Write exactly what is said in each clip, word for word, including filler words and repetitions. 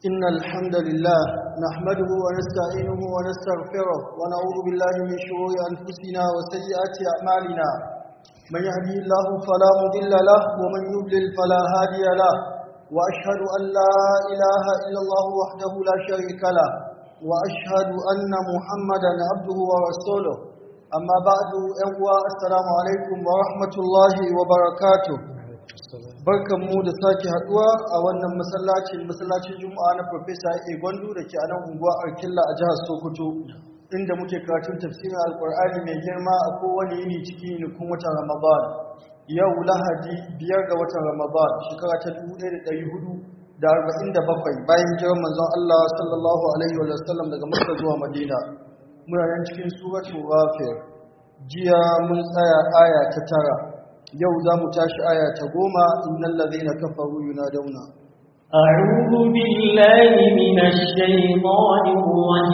إن الحمد لله نحمده ونستعينه ونستغفره ونعوذ بالله من شرور أنفسنا وسيئات أعمالنا من يهدي الله فلا مضل له ومن يضلل فلا هادي له وأشهد أن لا إله إلا الله وحده لا شريك له وأشهد أن محمدا عبده ورسوله أما بعد أهوى السلام عليكم ورحمة الله وبركاته barkanmu da sake haduwa a wannan masallacin masallacin Juma'a na Professor A Gwandu da ke a nan unguwa Arkilla a jihar Sokoto inda muke karatun tafsirin Alkur'ani mai girma a kowane yini cikin nukun watan Ramadan. Yau Lahadi biyar ga watan Ramadan shekara ta dubu ɗaya da ɗari hudu da arba'in da bakwai bayan hijirar manzon Allah sallallahu alaihi wa sallam daga Makka zuwa Madina. Muna nan cikin suratul Ghafir. Jiya mun tsaya aya ta tara. yau za mu tashi aya ta goma innal ladhina kafaru yunaduna a'udhu billahi minash shaitanir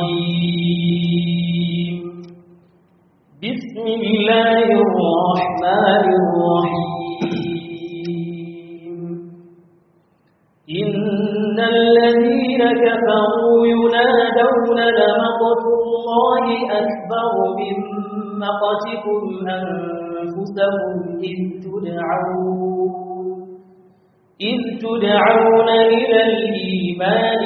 rajim bismillahir rahmanir rahim innal ladhina kafaru yunaduna lamaqtullahi akbar min maqtikum أنفسهم إذ تدعون إذ تدعون إلى الإيمان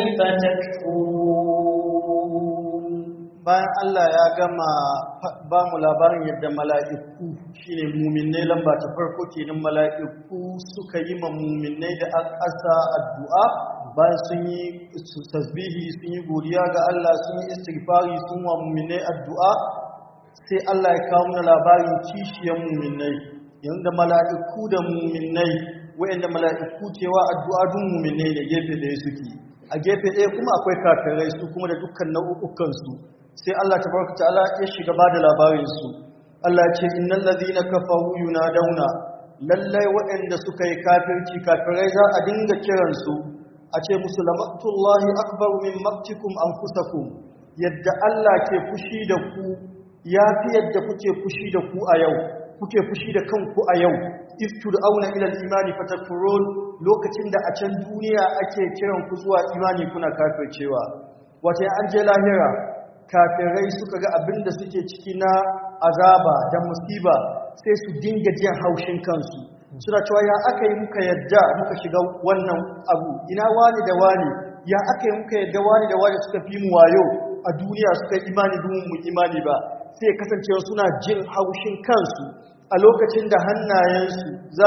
فتكفرون bayan Allah ya gama ba mu labarin yadda mala'iku shine mu'minai lamba ta farko kenan mala'iku suka yi ma mu'minai da aka addu'a bayan sun yi tasbihi sun yi godiya ga Allah sun yi istighfari sun wa mu'minai addu'a sai Allah ya kawo mana labarin kishiyan mu'minai yanda mala'iku da mu'minai wayanda mala'iku cewa addu'a dun mu'minai da gefe da suke a gefe ɗaya kuma akwai kafirai su kuma da dukkan nau'ukan su sai Allah tabaraka ta'ala ya shiga bada labarin su Allah ya ce innal ladhina kafaru yunaduna lallai wayanda suka yi kafirci kafirai za a dinga kiran su a ce musu lamaqtullahi akbar min maqtikum anfusakum yadda Allah ke fushi da ku ya fi yadda kuke fushi da ku a yau kuke fushi da kanku a yau iftur auna ila al-imani fatakfurun lokacin da a can duniya ake kiran ku zuwa imani kuna kafircewa wato an je lahira kafirai suka ga abinda suke ciki na azaba da musiba sai su dinga jin haushin kansu suna cewa ya aka yi muka yadda muka shiga wannan abu ina wani da wani ya aka yi muka yadda wani da wani suka fi mu wayo a duniya suka imani domin mu imani ba sai kasancewa suna jin haushin kansu a lokacin da hannayensu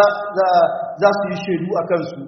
za su yi shaidu a kansu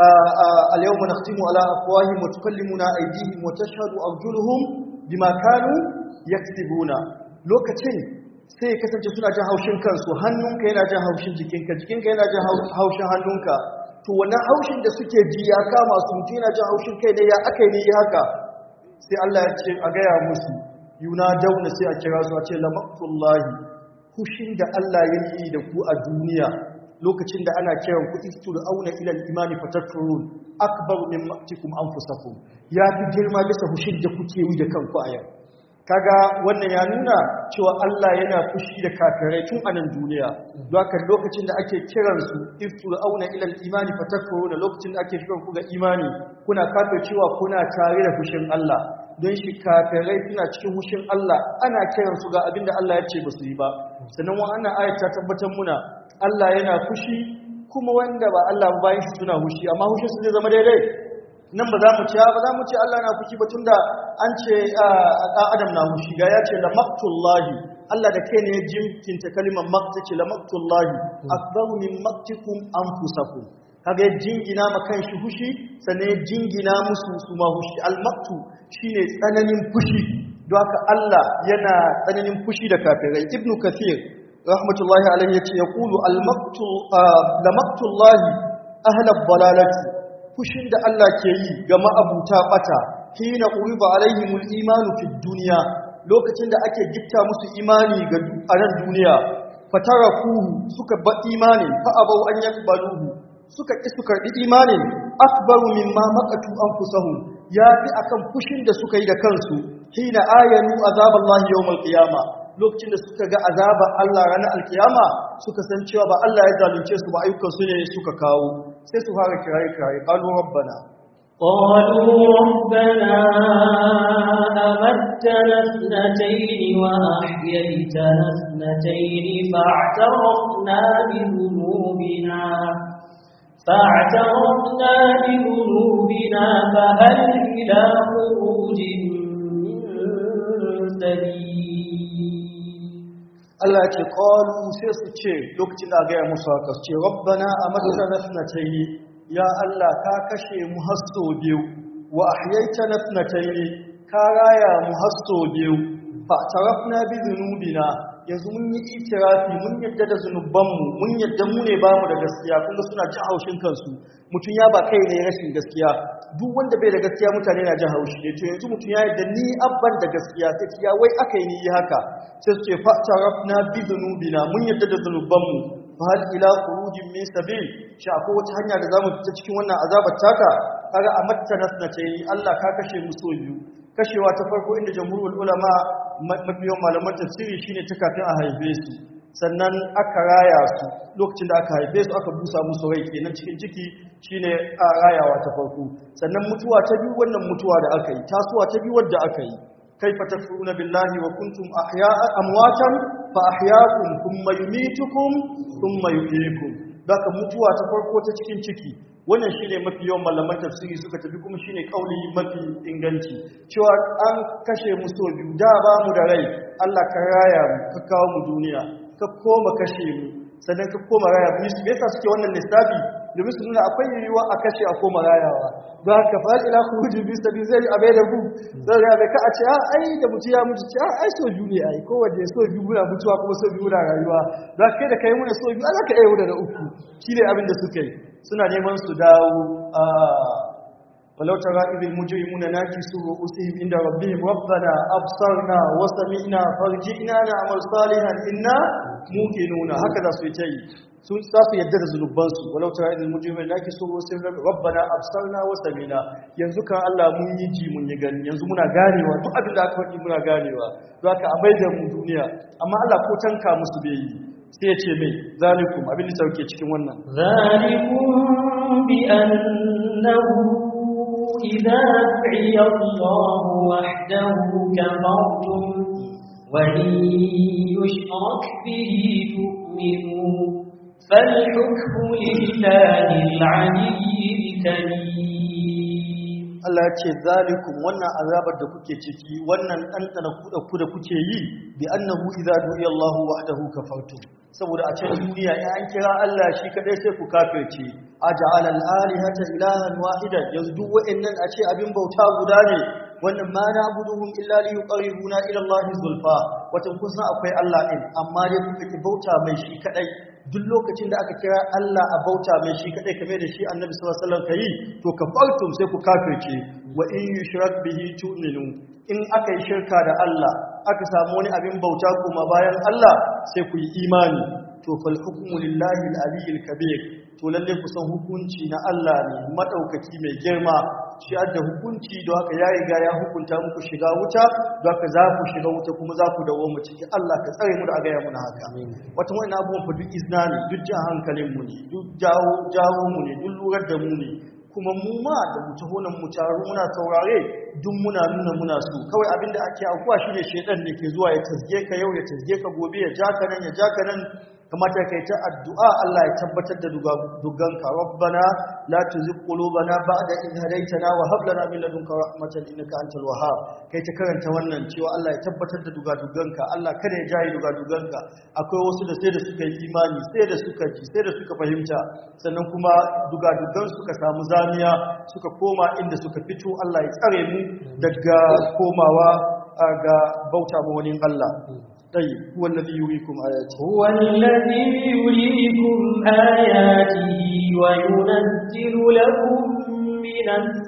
al-yawma nakhtimu ala afwahihim wa tukallimuna aydihim wa tashhadu arjuluhum bima kanu yaksibuna lokacin sai kasance suna jin haushin kansu hannunka yana jin haushin jikinka jikinka yana jin haushin hannunka to wannan haushin da suke ji ya kama su mutum yana jin haushin kai ne ya aka yi haka sai Allah ya ce a gaya musu yunaduna sai a kira su a ce lamaqtullahi kushin da Allah ya yi da ku a duniya lokacin da ana kiran ku isturauna ila al-imani fatakfurun akbar min maqtikum anfusakum ya fi girma bisa kushin da kuke yi da kanku a yau kaga wannan ya nuna cewa Allah yana fushi da kafirai tun a nan duniya don haka lokacin da ake kiran su isturauna ila al-imani fatakfurun lokacin da ake kiran ku ga imani kuna kafircewa kuna tare da fushin Allah don shi kafirai suna cikin hushin Allah ana kiransu ga abinda Allah ya ce ba su yi ba sannan wannan ayat ta tabbatar muna Allah yana fushi kuma wanda ba Allah ba bayan shi suna hushi amma hushin su zai zama daidai nan ba za mu ce ba za mu ce Allah na fushi ba tunda an ce a Adam na hushi ga ya ce la maqtullahi Allah da kai ne ya jimkinta kalimar maqtaci la maqtullahi akbaru min maqtikum anfusakum kaga ya jingina ma kanshi hushi sannan ya jingina musu su ma hushi al-maqtu shine tsananin fushi don haka Allah yana tsananin fushi da kafirai ibnu kathir rahmatullahi alaihi yace yaqulu al-maqtu la maqtullahi ahla ad-dalalati fushin da Allah ke yi ga ma'abuta bata hina uriba alaihimul imanu fid dunya lokacin da ake gifta musu imani ga a nan duniya fatarakuhu suka ba imani fa abau an yaqbaluhu suka ƙi su karɓi imanin akbaru mimma maqatu anfusahum yafi akan fushin da suka yi da kansu hina ayanu azaballahi yawmal qiyama lokacin da suka ga azaba Allah ranar alkiyama suka san cewa ba Allah ya zalunce su ba ayyukan su ne suka kawo sai su fara kiraye kiraye qalu rabbana قالوا ربنا أمتنا اثنتين وأحييتنا اثنتين فاعترفنا بذنوبنا فاعترفنا بذنوبنا فهل إلى خروج من سبيل. Allah ce qalu sai su ce lokacin da ga ya musu haka su ce rabbana amatna nasnatayn ya Allah ka kashe mu hasso biyu wa ahyaytana nasnatayn ka raya mu hasso biyu fa tarafna bi dhunubina yanzu mun yi itirafi mun yadda da zunubanmu mun yadda mu ne bamu da gaskiya kun ga suna jin haushin kansu mutun ya ba kai ne rashin gaskiya duk wanda bai da gaskiya mutane na jin haushi ne to yanzu mutun ya yadda ni abban da gaskiya sai ya wai akai ni yi haka sai su ce fa tarafna bi dhunubina mun yadda da zunubanmu fa hal ila khurujin min sabil shi akwai wata hanya da zamu fita cikin wannan azabar taka kaga amatta nasnatai Allah ka kashe mu so biyu kashewa ta farko inda jamhurul ulama mafiyan malaman tafsiri shine ta kafin a haife su sannan aka raya su lokacin da aka haife su aka busa musu rai kenan cikin ciki shine a rayawa ta farko sannan mutuwa ta biyu wannan mutuwa da aka yi tasowa ta biyu wadda aka yi kaifa takfuruna billahi wa kuntum ahya'a amwatan fa ahyaakum thumma yumitukum thumma yuhyikum daka mutuwa ta farko ta cikin ciki wannan shine mafi yawan malaman tafsiri suka tafi kuma shine kauli mafi inganci cewa an kashe mu so biyu da ba mu da rai Allah ka raya mu ka kawo mu duniya ka koma kashe mu sannan ka koma raya mu me yasa suke wannan lissafi domin su nuna akwai yiwuwa a kashe a koma rayawa za ka fa ila khurujin bi sabi zai abai da ku sai ya bai ka a ce a ai da mutu ya mutu ce ai so biyu ne ai kowanne so biyu muna mutuwa kuma so biyu muna rayuwa za ka kai da kai muna so biyu Allah ka iya da uku shine abin da suka yi suna neman su dawo a walau tara idil mujrimuna nakisu ru'usihim inda rabbihim rabbana absarna wa sami'na farji'na na'mal salihan inna muqinuna haka da su yi su za su yadda da zunuban su walau tara idil mujrimuna nakisu ru'usihim rabbana absarna wa sami'na yanzu kan Allah mun yi ji mun yi gani yanzu muna ganewa duk abin da aka faɗi muna ganewa don haka abai da mu duniya amma Allah ko tanka musu bai yi sai ya ce mai zalikum abin da sauke cikin wannan zalikum bi annahu idza du'iya Allah wahdahu kafartum wa in yushrak bihi tu'minu fal hukmu lillahi al-'aliyyil kabir. Allah ya ce zalikum wannan azabar da kuke ciki wannan ɗanɗana kuɗa ku da kuke yi bi annahu idza du'iya Allah wahdahu kafartum saboda a can duniya in an kira Allah shi kadai sai ku kafirce aj'ala al-alihata ilahan wahidan yanzu duk wa'annan a ce abin bauta guda ne wannan ma na'buduhum illa li yuqarribuna ila Allah zulfa watan kun san akwai Allah din amma dai kuka ki bauta mai shi kadai duk lokacin da aka kira Allah a bauta mai shi kadai kamar da shi Annabi sallallahu alaihi wasallam kai to kafartum sai ku kafirce wa in yushrak bihi tu'minu in aka yi shirka da Allah aka samu wani abin bauta kuma bayan Allah sai ku yi imani to fal hukmu lillahi al-aliyyil kabir to lalle ku san hukunci na Allah ne madaukaki mai girma shi da hukunci don haka ya riga ya hukunta muku shiga wuta don haka za ku shiga wuta kuma za ku dawo mu ciki Allah ka tsare mu da aga ya muna haka wata wani abubuwan fa duk izna ne duk jan hankalin mu ne duk jawo jawo mu ne duk lurar da mu ne kuma mu ma da mu taho nan mu taru muna saurare duk muna nuna muna so kawai abinda ake aukuwa shine shedan ne ke zuwa ya tasge ka yau ya tasge ka gobe ya jaka nan ya jaka nan kamata kai ta addu'a Allah ya tabbatar da duganka rabbana la tuzigh qulubana ba'da idh hadaytana wa hab lana min ladunka rahmatan innaka antal wahhab kai ta karanta wannan cewa Allah ya tabbatar da duganka Allah kada ya jayi duganka akwai wasu da sai da suka yi imani sai da suka ji sai da suka fahimta sannan kuma dugan suka samu zamiya suka koma inda suka fito Allah ya tsare mu daga komawa ga bauta ma wani Allah طيب هو الذي يريكم آياته هو الذي يريكم آياته وينزل لكم من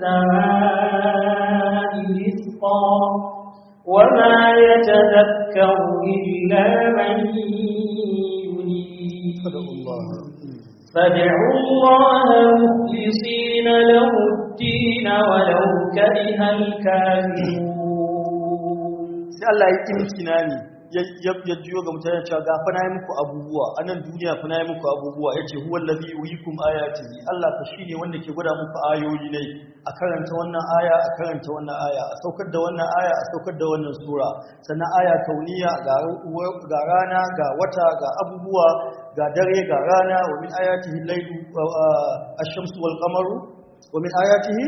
السماء رزقا وما يتذكر إلا من ينيب فادعوا الله مخلصين له الدين ولو كره الكافرون sai Allah ya kimkina ne ya jiyo ga mutane cewa ga fa nayi muku abubuwa anan duniya fa nayi muku abubuwa yace huwal ladhi yuriikum ayatihi Allah fa shine wanda ke gwada muku ayoyi ne a karanta wannan aya a karanta wannan aya a saukar da wannan aya a saukar da wannan sura sannan aya kauniya ga ga rana ga wata ga abubuwa ga dare ga rana wa min ayatihi al-laylu ash-shamsu wal qamaru wa min ayatihi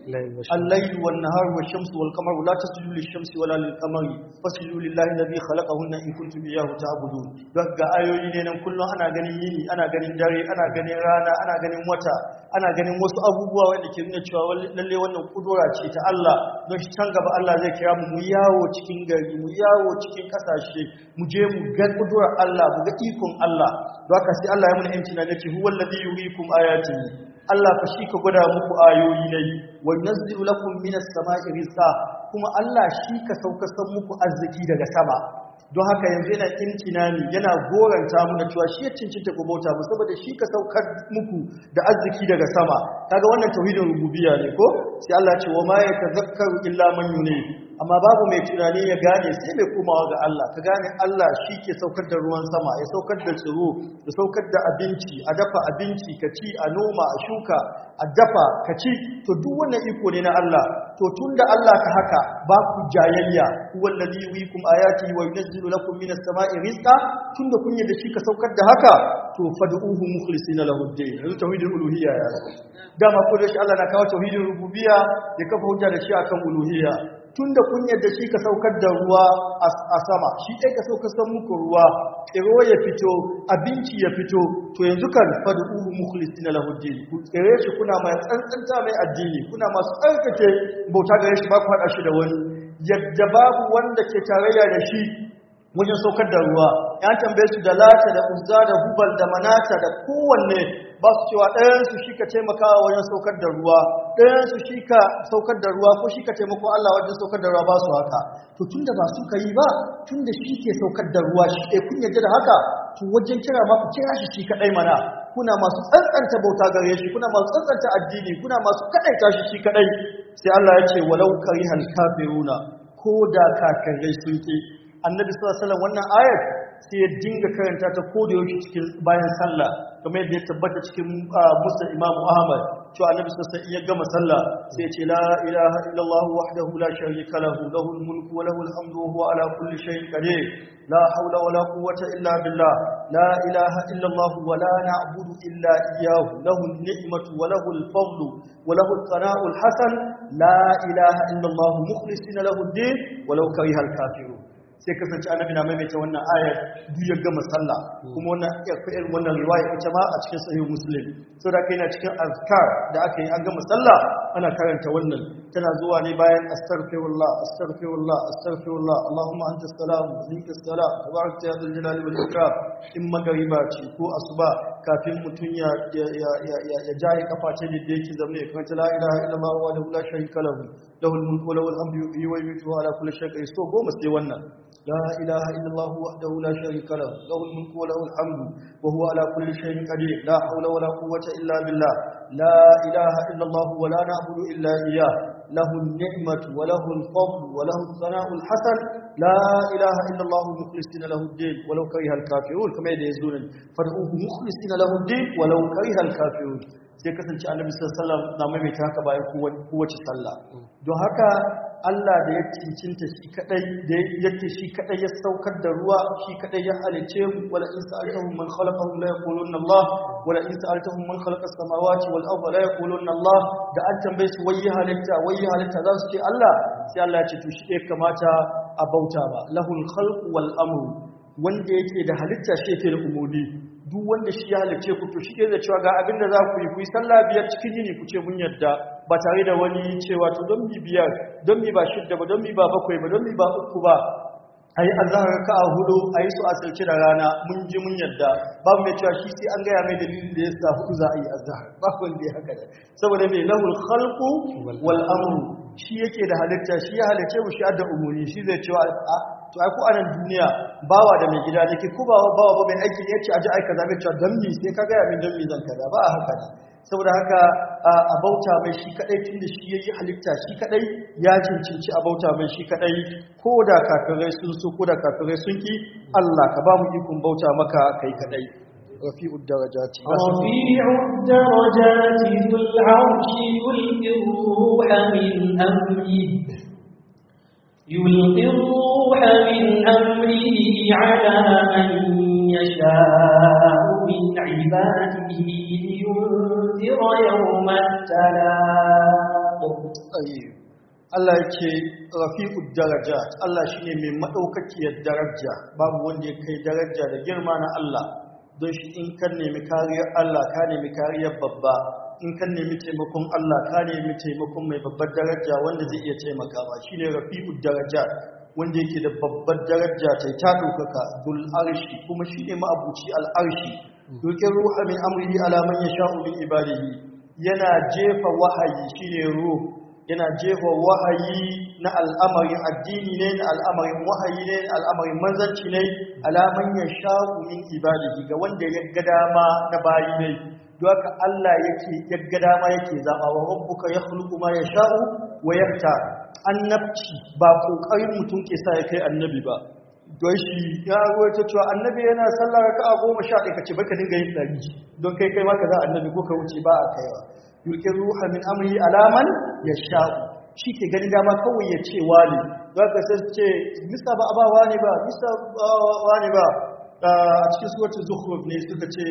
الليل والنهار والشمس والقمر لا تسجدوا للشمس ولا للقمر فاسجدوا لله الذي خلقهن إن كنتم إياه تعبدون daga ayoyi ne nan kullum ana ganin yini ana ganin dare ana ganin rana ana ganin wata ana ganin wasu abubuwa wanda ke nuna cewa lalle wannan kudura ce ta Allah don shi can gaba Allah zai kira mu mu yawo cikin gari mu yawo cikin kasashe mu je mu ga kudurar Allah mu ga ikon Allah don haka sai Allah ya muna yanci na yace huwal ladhi yuriikum ayatihi Allah fa shi ka gwada muku ayoyi ne wa yunzilu lakum minas sama'i rizqa kuma Allah shi ka saukar san muku arziki daga sama don haka yanzu yana imtinani yana goranta mu da cewa shi ya cincinta ku bauta mu saboda shi ka saukar muku da arziki daga sama kaga wannan tauhidin rububiyya ne ko sai Allah ya ce wa ma yatazakkaru illa man yunib amma babu mai tunani ya gane sai mai komawa ga Allah ka gane Allah shi ke saukar da ruwan sama ya saukar da tsiro ya saukar da abinci a dafa abinci ka ci a noma a shuka a dafa ka ci to duk wannan iko ne na Allah to tunda Allah ka haka ba ku jayayya wallazi yuwikum ayati wa yunzilu lakum minas sama'i rizqa tunda kun da shi ka saukar da haka to fad'uhu mukhlisina lahu ad-din yanzu tauhidul uluhiyya ya dama ko da shi Allah na kawo tauhidul rububiyya ya kafa hujja da shi akan uluhiyya tunda kun yadda shi ka saukar da ruwa a sama shi ɗai ka saukar san muku ruwa tsiro ya fito abinci ya fito to yanzu kan fad'uhu mukhlisina lahu ad-din ku tsire shi kuna mai tsantsanta mai addini kuna masu tsarkake bauta gare shi ba ku hada shi da wani yadda babu wanda ke tarayya da shi wajen saukar da ruwa ya tambaye su da lata da uzza da hubal da manata da kowanne ba su cewa ɗayansu shi ka taimakawa wajen saukar da ruwa ɗayansu shi ka saukar da ruwa ko shi ka taimako Allah wajen saukar da ruwa ba su haka to tunda ba su ka yi ba tunda shi ke saukar da ruwa shi ɗaya kun yarda da haka to wajen kira ma ku kira shi shi kaɗai mana kuna masu tsantsanta bauta gare shi kuna masu tsantsanta addini kuna masu kaɗaita shi shi kaɗai sai Allah ya ce walau karihal kafiruna ko da kafirai sun ki annabi sallallahu alaihi wasallam wannan ayat sai ya dinga karanta ta ko da yake cikin bayan sallah kamar yadda ya tabbata cikin musnad Imam Ahmad cewa annabi sallallahu alaihi wasallam ya gama sallah sai ya ce la ilaha illallah wahdahu la sharika lahu lahul mulku wa lahul hamdu wa huwa ala kulli shay'in qadir la hawla wa la quwwata illa billah la ilaha illallah wa la na'budu illa iyyahu lahul ni'matu wa lahul fadlu wa lahul thana'ul hasan la ilaha illallah mukhlisina lahu ad-din walau karihal kafirun sai kasance annabi na maimaita wannan ayar duk ya gama sallah kuma wannan irin wannan riwaya ita ma a cikin sahih muslim so da kai na cikin azkar da aka yi an gama sallah ana karanta wannan tana zuwa ne bayan astaghfirullah astaghfirullah astaghfirullah allahumma anta salam wa minka salam tabarakta ya dhal jalali wal ikram in magariba ce ko asuba kafin mutun ya ya ya ya jaye kafa ce da yake zamne ya karanta la ilaha illallah wa la sharika lahu lahul mulku wa lahul hamdu yuhyi wa yumiitu ala kulli shay'in qadir so goma sai wannan لا إله إلا الله وحده لا شريك له له الملك وله الحمد وهو على كل شيء قدير لا حول ولا قوة إلا بالله لا إله إلا الله ولا نعبد إلا إياه له النعمة وله الفضل وله الثناء الحسن لا إله إلا الله مخلصين له الدين ولو كره الكافرون كما يقولون فادعوه مخلصين له الدين ولو كره الكافرون sai kasance annabi sallallahu alaihi wasallam na maimaita haka bayan kowace sallah don haka Allah da ya cincinta shi kadai da yake shi kadai ya saukar da ruwa shi kadai ya halice mu wala in sa'altahum man khalaqahum la yaquluna Allah wala in sa'altahum man khalaqa as-samawati wal arda la yaquluna Allah da an tambaye su wai halitta wai halitta za su ce Allah sai Allah ya ce to shi ya kamata a bauta ba lahul khalqu wal amru wanda yake da halitta shi yake da umuri duk wanda shi ya halice ku to shi ke da cewa ga abin da za ku yi ku yi sallah biyar cikin yini ku ce mun yadda ba tare da wani cewa to don mi biyar don mi ba shidda ba don mi ba bakwai ba don mi ba uku ba ayi azhar ka hudu ayi su asirce da rana mun ji mun yadda babu mai cewa shi sai an gaya mai dalilin da yasa hudu za a yi azhar ba wanda ya haka da saboda mai lahul khalqu wal amru shi yake da halitta shi ya halice mu shi adda umuri shi zai cewa to ai ko a nan duniya bawa da mai gida dake ko bawa bawa ba mai aiki ne yace aje aika zabe cewa dan mi sai ka ga min dan mi zan kaza ba haka ne saboda haka a bauta mai shi kadai tunda shi yayi halitta shi kadai ya cincinci a bauta mai shi kadai ko da kafirai sun so ko da kafirai sun ki Allah ka ba mu ikon bauta maka kai kadai rafi'ud darajati rafi'ud darajati dhul 'arshi yulqi ruha min amrihi يلقي الروح من أمره على من يشاء من عباده لينذر يوم التلاق Allah yake rafi'ud darajat Allah shine mai madaukakiyar daraja babu wanda ya kai daraja da girma na Allah don shi in kan nemi kariyar Allah ka nemi kariyar babba in kan nemi taimakon Allah ka nemi taimakon mai babbar daraja wanda zai iya taimakawa shine rafi'ud darajat wanda yake da babbar daraja ta ta dokaka dul arshi kuma shine ma'abuci al arshi dokin ruha min amrihi ala man yasha'u min ibadihi yana jefa wahayi shine ruh yana jefa wahayi na al'amarin addini ne na al'amarin wahayi ne na al'amarin manzanci ne ala man yasha'u min ibadihi ga wanda ya ga dama na bayi ne don haka Allah yake yagga dama yake zaba wa rabbuka yakhluqu ma yasha'u wa yakta annabci ba kokarin mutum ke sa ya kai annabi ba don shi ya ruwaita cewa annabi yana sallar raka'a goma sha ɗaya kace baka dinga yin dari don kai kai maka za annabi ko ka wuce ba a kaiwa yulqi ruha min amri alaman yasha'u shi ke gani dama kawai ya ce wani don haka sai ce mista ba abawa ne ba mista ba wani ba a cikin suratul zukhruf ne suka ce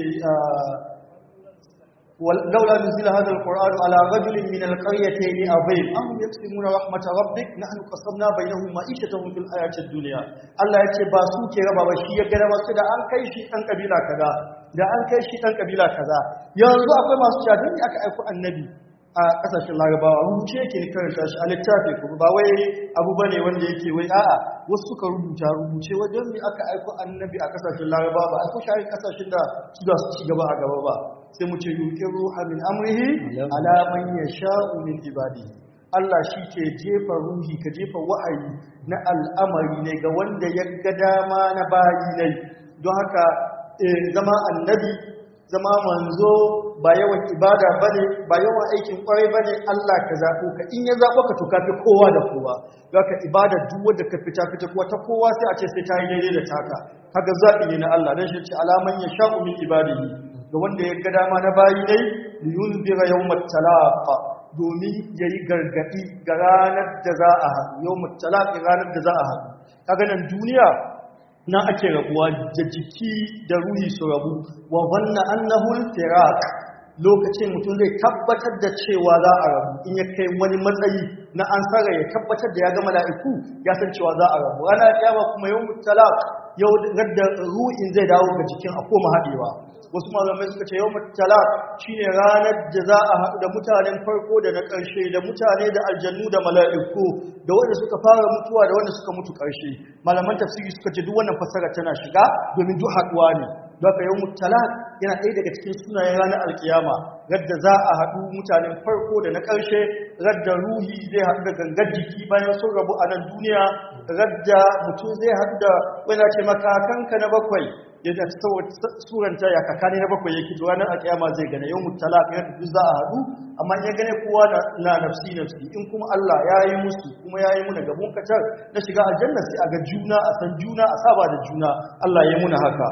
ولولا نزل هذا القرآن على رجل من القريتين عظيم أهم يقسمون رحمة ربك نحن قسمنا بينهم معيشتهم في الحياة الدنيا الله yace ba su ke raba ba shi ya gada wasu da an kai shi dan kabila kaza da an kai shi dan kabila kaza yanzu akwai masu cewa dan aka aika annabi a kasashen larabawa rubuce yake ne karanta shi a littafi kuma ba wai abu bane wanda yake wai a'a wasu suka rubuta rubuce wajen me aka aika annabi a kasashen larabawa ba aiko shi kasashen da su da su ci gaba a gaba ba sai mu ce yuqir ruha min amrihi ala man yasha'u min ibadihi Allah shi ke jefa ruhi ka jefa wa'ayi na al'amari ne ga wanda ya ga dama na bayi ne don haka zama annabi zama manzo ba yawan ibada bane ba yawan aikin kwarai bane Allah ka zabo ka in ya zabo ka to kafi kowa da kowa don haka ibada duk wanda ka fita fita kuwa ta kowa sai a ce sai ta yi daidai da taka kaga zabi ne na Allah dan shi ce ala man yasha'u min ibadihi ga wanda ya ga dama na bayi dai liyunzira yawmat talaq domin yayi gargadi ga ranar da za a haɗu yawmat talaq ranar da za a haɗu kaga nan duniya na ake rabuwa da jiki da ruhi su rabu wa wanna annahu al-firaq lokacin mutum zai tabbatar da cewa za a rabu in ya kai wani matsayi na an sara ya tabbatar da ya ga mala'iku ya san cewa za a rabu ranar kiyama kuma yawmut talaq yau da ruhin zai dawo ga jikin a koma haɗewa wasu malamai suka ce yawmut talaq shine ranar da za a haɗu da mutanen farko da na ƙarshe da mutane da aljannu da mala'iku da wanda suka fara mutuwa da wanda suka mutu ƙarshe malaman tafsiri suka ce duk wannan fasara tana shiga domin duk haɗuwa ne don haka yawmut talaq yana ɗaya daga cikin sunayen ranar alkiyama radda za a haɗu mutanen farko da na ƙarshe radda ruhi zai haɗu da gangar jiki bayan sun rabu a nan duniya radda mutum zai haɗu da wani ce makakanka na bakwai yadda suranta ya kakani na bakwai yake to ranar alkiyama zai gane yau mutala yadda duk za a haɗu amma ya gane kowa na nafsi nafsi in kuma Allah ya yi musu kuma ya yi muna gabon kacar na shiga aljanna sai a ga juna a san juna a saba da juna Allah ya yi muna haka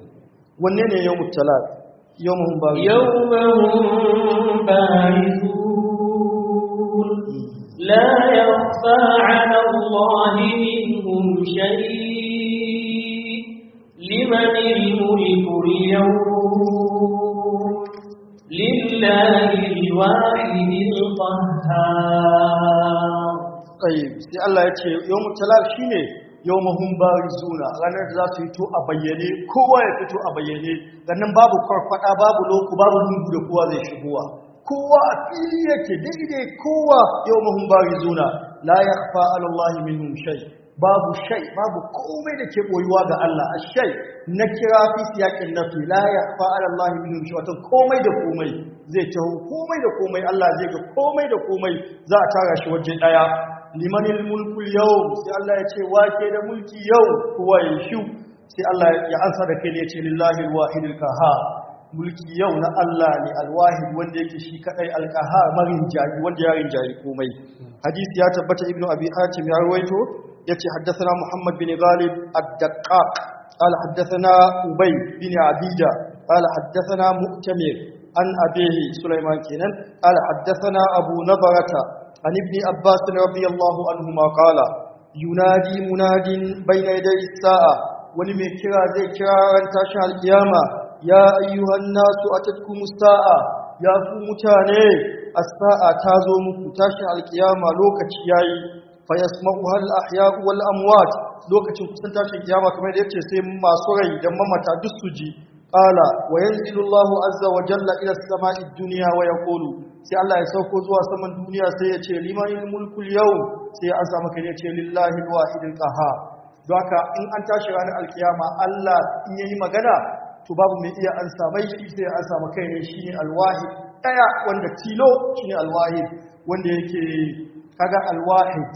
wanne ne yau mutala yau mahun bari yau mahun bari la yakhfa 'ala Allah minhum shay'un لمن الملك اليوم لله الواحد القهار طيب sai Allah ya ce yawmut talaq shine yawmuhum barizuna ranar da za su fito a bayyane kowa ya fito a bayyane sannan babu farfada babu loko babu lungu da kowa zai shigowa kowa a fili yake daidai kowa yawmuhum barizuna la yakhfa 'ala Allah minhum shay babu shay babu komai da ke boyuwa ga Allah ashay na kira fi siyakin nafi la yakhfa 'ala Allah minhum shay wato komai da komai zai taho komai da komai Allah zai ga komai da komai za a tara shi waje daya limanil mulku yawm sai Allah ya ce wake da mulki yau kowa ya shu sai Allah ya ansa da kai ne ya ce lillahi alwahidil qahhar mulki yau na Allah ne alwahid wanda yake shi kadai alqahar marin jayi wanda ya rinjayi komai hadisi ya tabbata ibnu abi hatim ya rawaito yace haddathana muhammad bin ghalib ad-daqqaq qala haddathana ubay bin abida qala haddathana mu'tamir an abihi sulaiman kenan qala haddathana abu nabarata an ibn abbas radiyallahu anhuma qala yunadi munadin bayna yaday as-sa'a wani mai kira zai kira ran tashin alkiyama ya ayyuhan nasu atatkumus sa'a ya ku mutane as-sa'a ta zo muku tashin alkiyama lokaci yayi fa yasma'uha al-ahya'u wal amwat lokacin kusan tashin kiyama kamar da yace sai masu rai da mamata duk su ji qala wa yanzilu Allahu azza wa jalla ila as-sama'i ad-dunya wa yaqulu sai Allah ya sauko zuwa saman duniya sai ya ce limanil mulku al-yawm sai an samu kai ya ce lillahi al-wahid al-qahhar don haka in an tashi ranar alkiyama Allah in yayi magana to babu mai iya an samai shi sai an samu kai ne shine al-wahid daya wanda tilo shine al-wahid wanda yake kaga al-wahid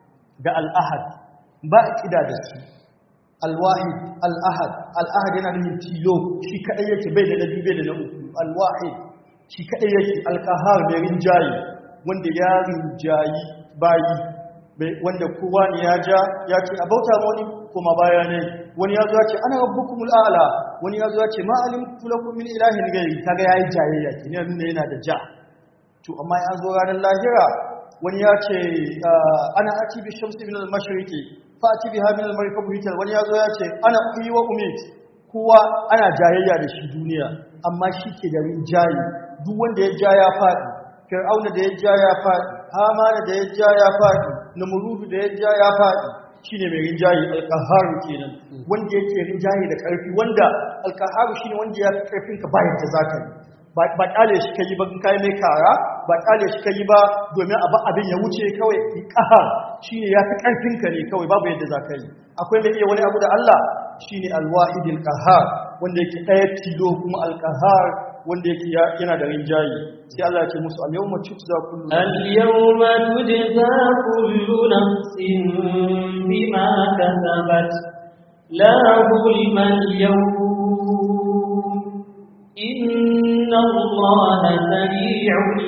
da al-ahad ba kida da su al-wahid al-ahad al-ahad yana nufin tilo shi kadai yake bai da nabi bai da na uku al-wahid shi kadai yake al-qahhar da rinjayi wanda ya rinjayi bayi wanda kowa ne ya ja ya ce a bauta wani kuma baya ne wani ya zo ya ce ana rabbukumul a'la wani ya zo ya ce ma alimtu lakum min ilahin ghayri kaga yayi jayayya kine nuna yana da ja to amma ya zo ranar lahira wani ya ce ana ati bi shamsi min al-mashriqi fa ati biha min al-maghribi wani ya zo ya ce ana uyi wa umit kowa ana jayayya da shi duniya amma shi ke da rinjayi duk wanda ya ja ya fadi fir'auna da ya ja ya fadi hamana da ya ja ya fadi namurudu da ya ja ya faɗi shine mai rinjaye alqaharu kenan wanda yake rinjaye da ƙarfi wanda alqaharu shine wanda ya ƙarfin ka bayan da zaka yi ba ba kale shi kai ba kai mai kara ba kale shi kai ba domin abu abin ya wuce kawai qahar shine ya fi ƙarfin ka ne kawai babu yadda zaka yi akwai mai iya wani abu da Allah shine alwahidul qahar wanda yake ɗaya tilo kuma alqahar wanda yake yana da rinjaye sai Allah ya ce musu al-yawma tujza kullu al-yawma tujza kullu nafsin bima kasabat la zulma al-yawm inna Allaha sari'ul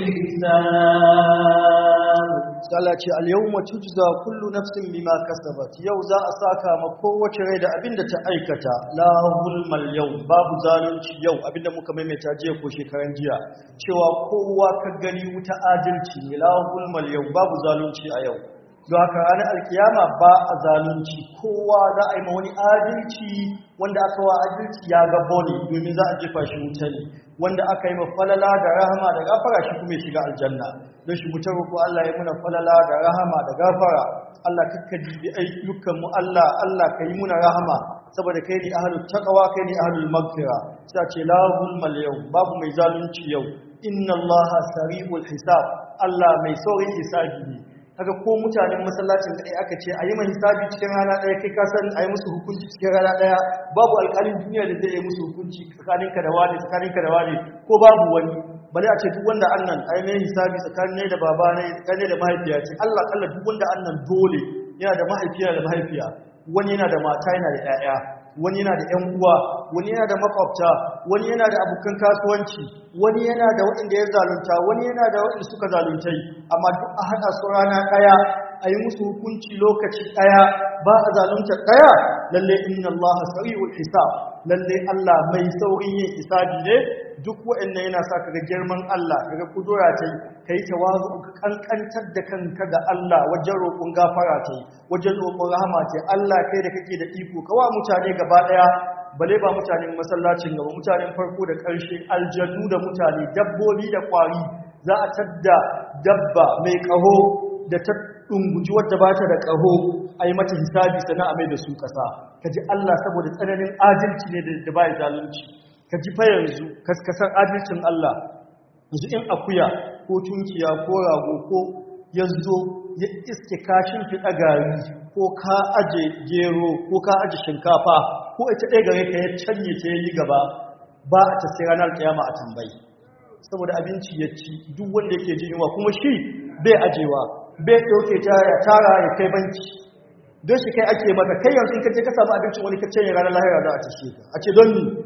hisab Allah ce al-yawma tujza kullu nafsin bima kasabat yau za a saka ma kowace rai da abinda ta aikata la zulmal yau babu zalunci yau abinda muka maimaita jiya ko shekaran jiya cewa kowa ka gani wuta adalci ne la zulmal yau babu zalunci a yau don haka ranar alkiyama ba a zalunci kowa za a yi ma wani adalci wanda aka wa adalci ya ga bone domin za a jefa shi wuta ne wanda aka yi ma falala da rahama da gafara shi kuma ya shiga aljanna don shi mutar ko Allah ya muna falala da rahama da gafara Allah kakka jibi ayyukan mu Allah Allah kai muna rahama saboda kai ne ahlul taqwa kai ne ahlul maghfira sai ce la zulmal yau babu mai zalunci yau inna Allaha sari'ul hisab Allah mai saurin hisabi ne kaga ko mutanen masallacin da aka ce ayi mai hisabi cikin rana daya kai ka san ayi musu hukunci cikin rana daya babu alƙalin duniya da zai yi musu hukunci tsakaninka da wani tsakaninka da wani ko babu wani bale a ce duk wanda annan ai mai hisabi tsakanin da baba ne tsakanin da mahaifiya ce Allah kalla duk wanda annan dole yana da mahaifiya da mahaifiya wani yana da mata yana da ƴaƴa wani yana da ƴan uwa wani yana da makwabta wani yana da abokan kasuwanci wani yana da waɗanda ya zalunta wani yana da waɗanda suka zaluntai amma duk a haɗa su rana ɗaya a yi musu hukunci lokaci ɗaya ba a zalunta ɗaya lalle inna Allah sari'ul hisab lalle Allah mai saurin yin hisabi ne duk waɗannan yana sa kaga girman Allah kaga kudura ta yi kai tawazu ka kankantar da kanka ga Allah wajen roƙon gafara ta yi wajen roƙon rahama ta yi Allah kai da kake da iko kawa mutane gaba ɗaya bale ba mutanen masallacin gaba mutanen farko da ƙarshe aljannu da mutane dabbobi da ƙwari za a tadda dabba mai ƙaho da ta dunguji wadda ba ta da ƙaho a yi mata hisabi sana a mai da su ƙasa ka ji Allah saboda tsananin adalci ne da ba ya zalunci ka ji fa yanzu kaskasar adalcin Allah yanzu in akuya ko tunkiya ko rago ko yanzu ya iske kashin fiɗa gari ko ka aje gero ko ka aje shinkafa ko ita ɗaya gare ka ya canye ta yi gaba ba a ta sai ranar kiyama a tambayi saboda abinci ya ci duk wanda yake jin yunwa kuma shi bai ajewa bai ɗauke ya tara ya kai banki don shi kai ake maka kai yanzu in ka je ka samu abincin wani ka canye ranar lahira za a tashe ka a ce don ni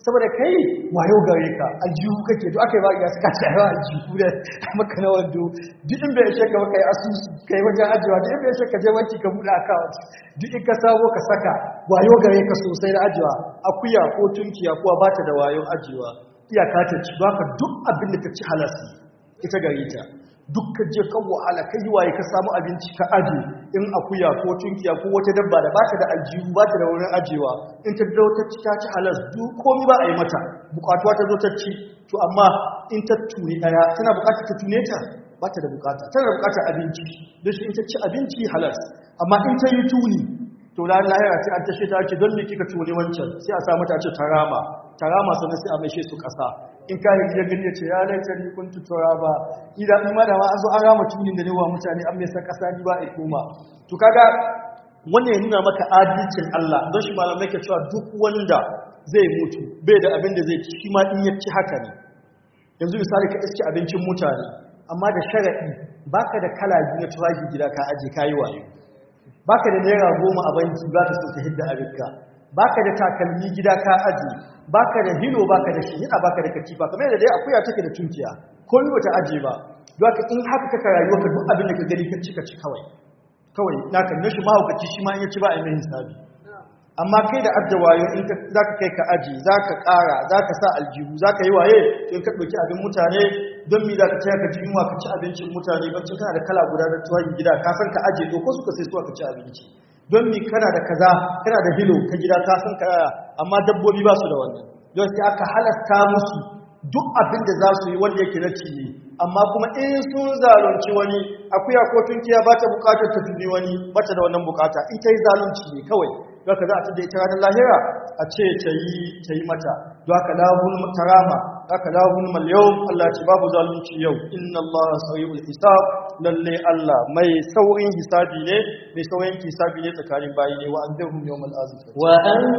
saboda kai wayo gare ka aljihu kake to akai ba ya saka tsayawa aljihu da maka na wando duk in bai shaka maka asusu kai wajen ajiwa duk in bai shaka je wanki ka buɗe account duk in ka sabo ka saka wayo gare ka sosai da ajiwa akuya ko tunkiya kuwa ba ta da wayon ajiwa iyaka ta ci baka duk abin da ka ci halasi ita gare ta duk ka je kan wahala kai yi waye ka samu abinci ka aje in akuya ko tunkiya ko wata dabba da bata da aljihu bata da wurin ajewa in ta dawo ta ci ta ci halas duk komai ba a yi mata bukatuwa ta zo ta ci to amma in ta tuni daya tana bukatar ta tune ta bata da bukata tana da bukatar abinci don shi in ta ci abinci halas amma in ta yi tuni to ran lahira sai an tashe ta ce don me kika tuni wancan sai a samu ta ce tarama tarama sannan sai a maishe su kasa in kayi ya gani ya ce ya laita ni kun tutura ba idan in ma da ma an zo an rama tunin da ne wa mutane an mai san kasa ni ba a koma to kaga wannan ya nuna maka adalcin Allah don shi malamai ke cewa duk wanda zai mutu bai da abin da zai ci shi ma in ya ci haka ne yanzu misali ka iske abincin mutane amma da sharadi baka da kala biyu na turaki gida ka aje kayi wayo baka da naira goma a banki za ka so ka hidda abinka baka da takalmi gida ka aje baka da hilo baka da shihida baka da katifa kamar yadda dai akuya take da tunkiya ko ni bata aje ba don haka in haka kaka rayuwa ka duk abin da ka gani ka cika ci kawai kawai naka nashi mahaukaci shi ma in ya ci ba a yi mai hisabi amma kai da adda wayo in ka zaka kai ka aje zaka ƙara zaka sa aljihu zaka yi waye to in ka dauki abin mutane don mi zaka tsaya ka ji yunwa ka ci abincin mutane bacci kana da kala guda da tuwayi gida ka san ka aje to ko suka sai suka ci abinci don mi kana da kaza kana da hilo ka gida ka san ka amma dabbobi ba su da wannan don sai aka halasta musu duk abin da za su yi wanda yake na ci ne amma kuma in sun zalunci wani akuya ko tunkiya ba ta bukatar ta tuni wani ba ta da wannan bukata in ta yi zalunci ne kawai don haka za a tada ita ranar lahira a ce ta yi mata don haka lahun tarama haka lahun malyau Allah ce babu zalunci yau inna Allah sari'ul hisab lalle Allah mai saurin hisabi ne mai saurin hisabi ne tsakanin bayi ne wa anzirhum yawmal azifati wa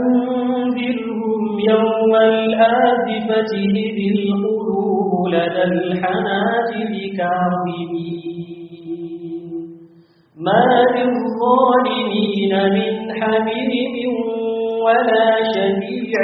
anzirhum yawmal azifati bil qulub ladal hanajiri kadhimin ما للظالمين من حميم ولا شفيع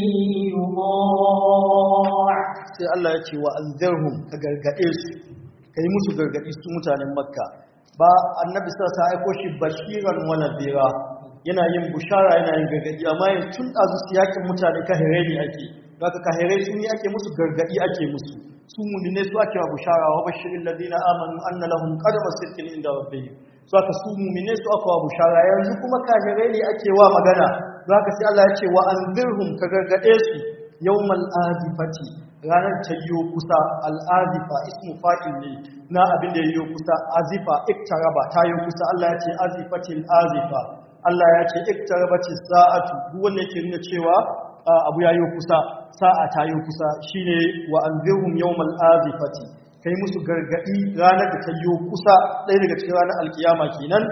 يطاع sai Allah ya ce wa anzirhum ka gargade su kai musu gargadi su mutanen Makka ba annabi sallallahu alaihi wasallam aiko shi bashiran wa nadira yana yin bushara yana yin gargadi amma yin tun azu siyakin mutane kahire ne ake daga kahire su ne ake musu gargadi ake musu su munne su ake wa bushara wa bashiril ladina amanu anna lahum qadama sidqin inda rabbihim so aka su mu'mine su aka wa bushara yanzu kuma kafirai ne ake wa magana don haka sai Allah ya ce wa anzirhum ka gargade su yawmal azifati ranar tayyo kusa al-azifa ismu fa'il ne na abin da yayyo kusa azifa iktaraba tayo kusa Allah ya ce azifatil azifa Allah ya ce iktarabatis sa'atu duk wanda yake nuna cewa abu yayo kusa sa'a tayo kusa shine wa anzirhum yawmal azifati kai musu gargadi ranar da tayyo kusa ɗaya daga cikin ranar alkiyama kenan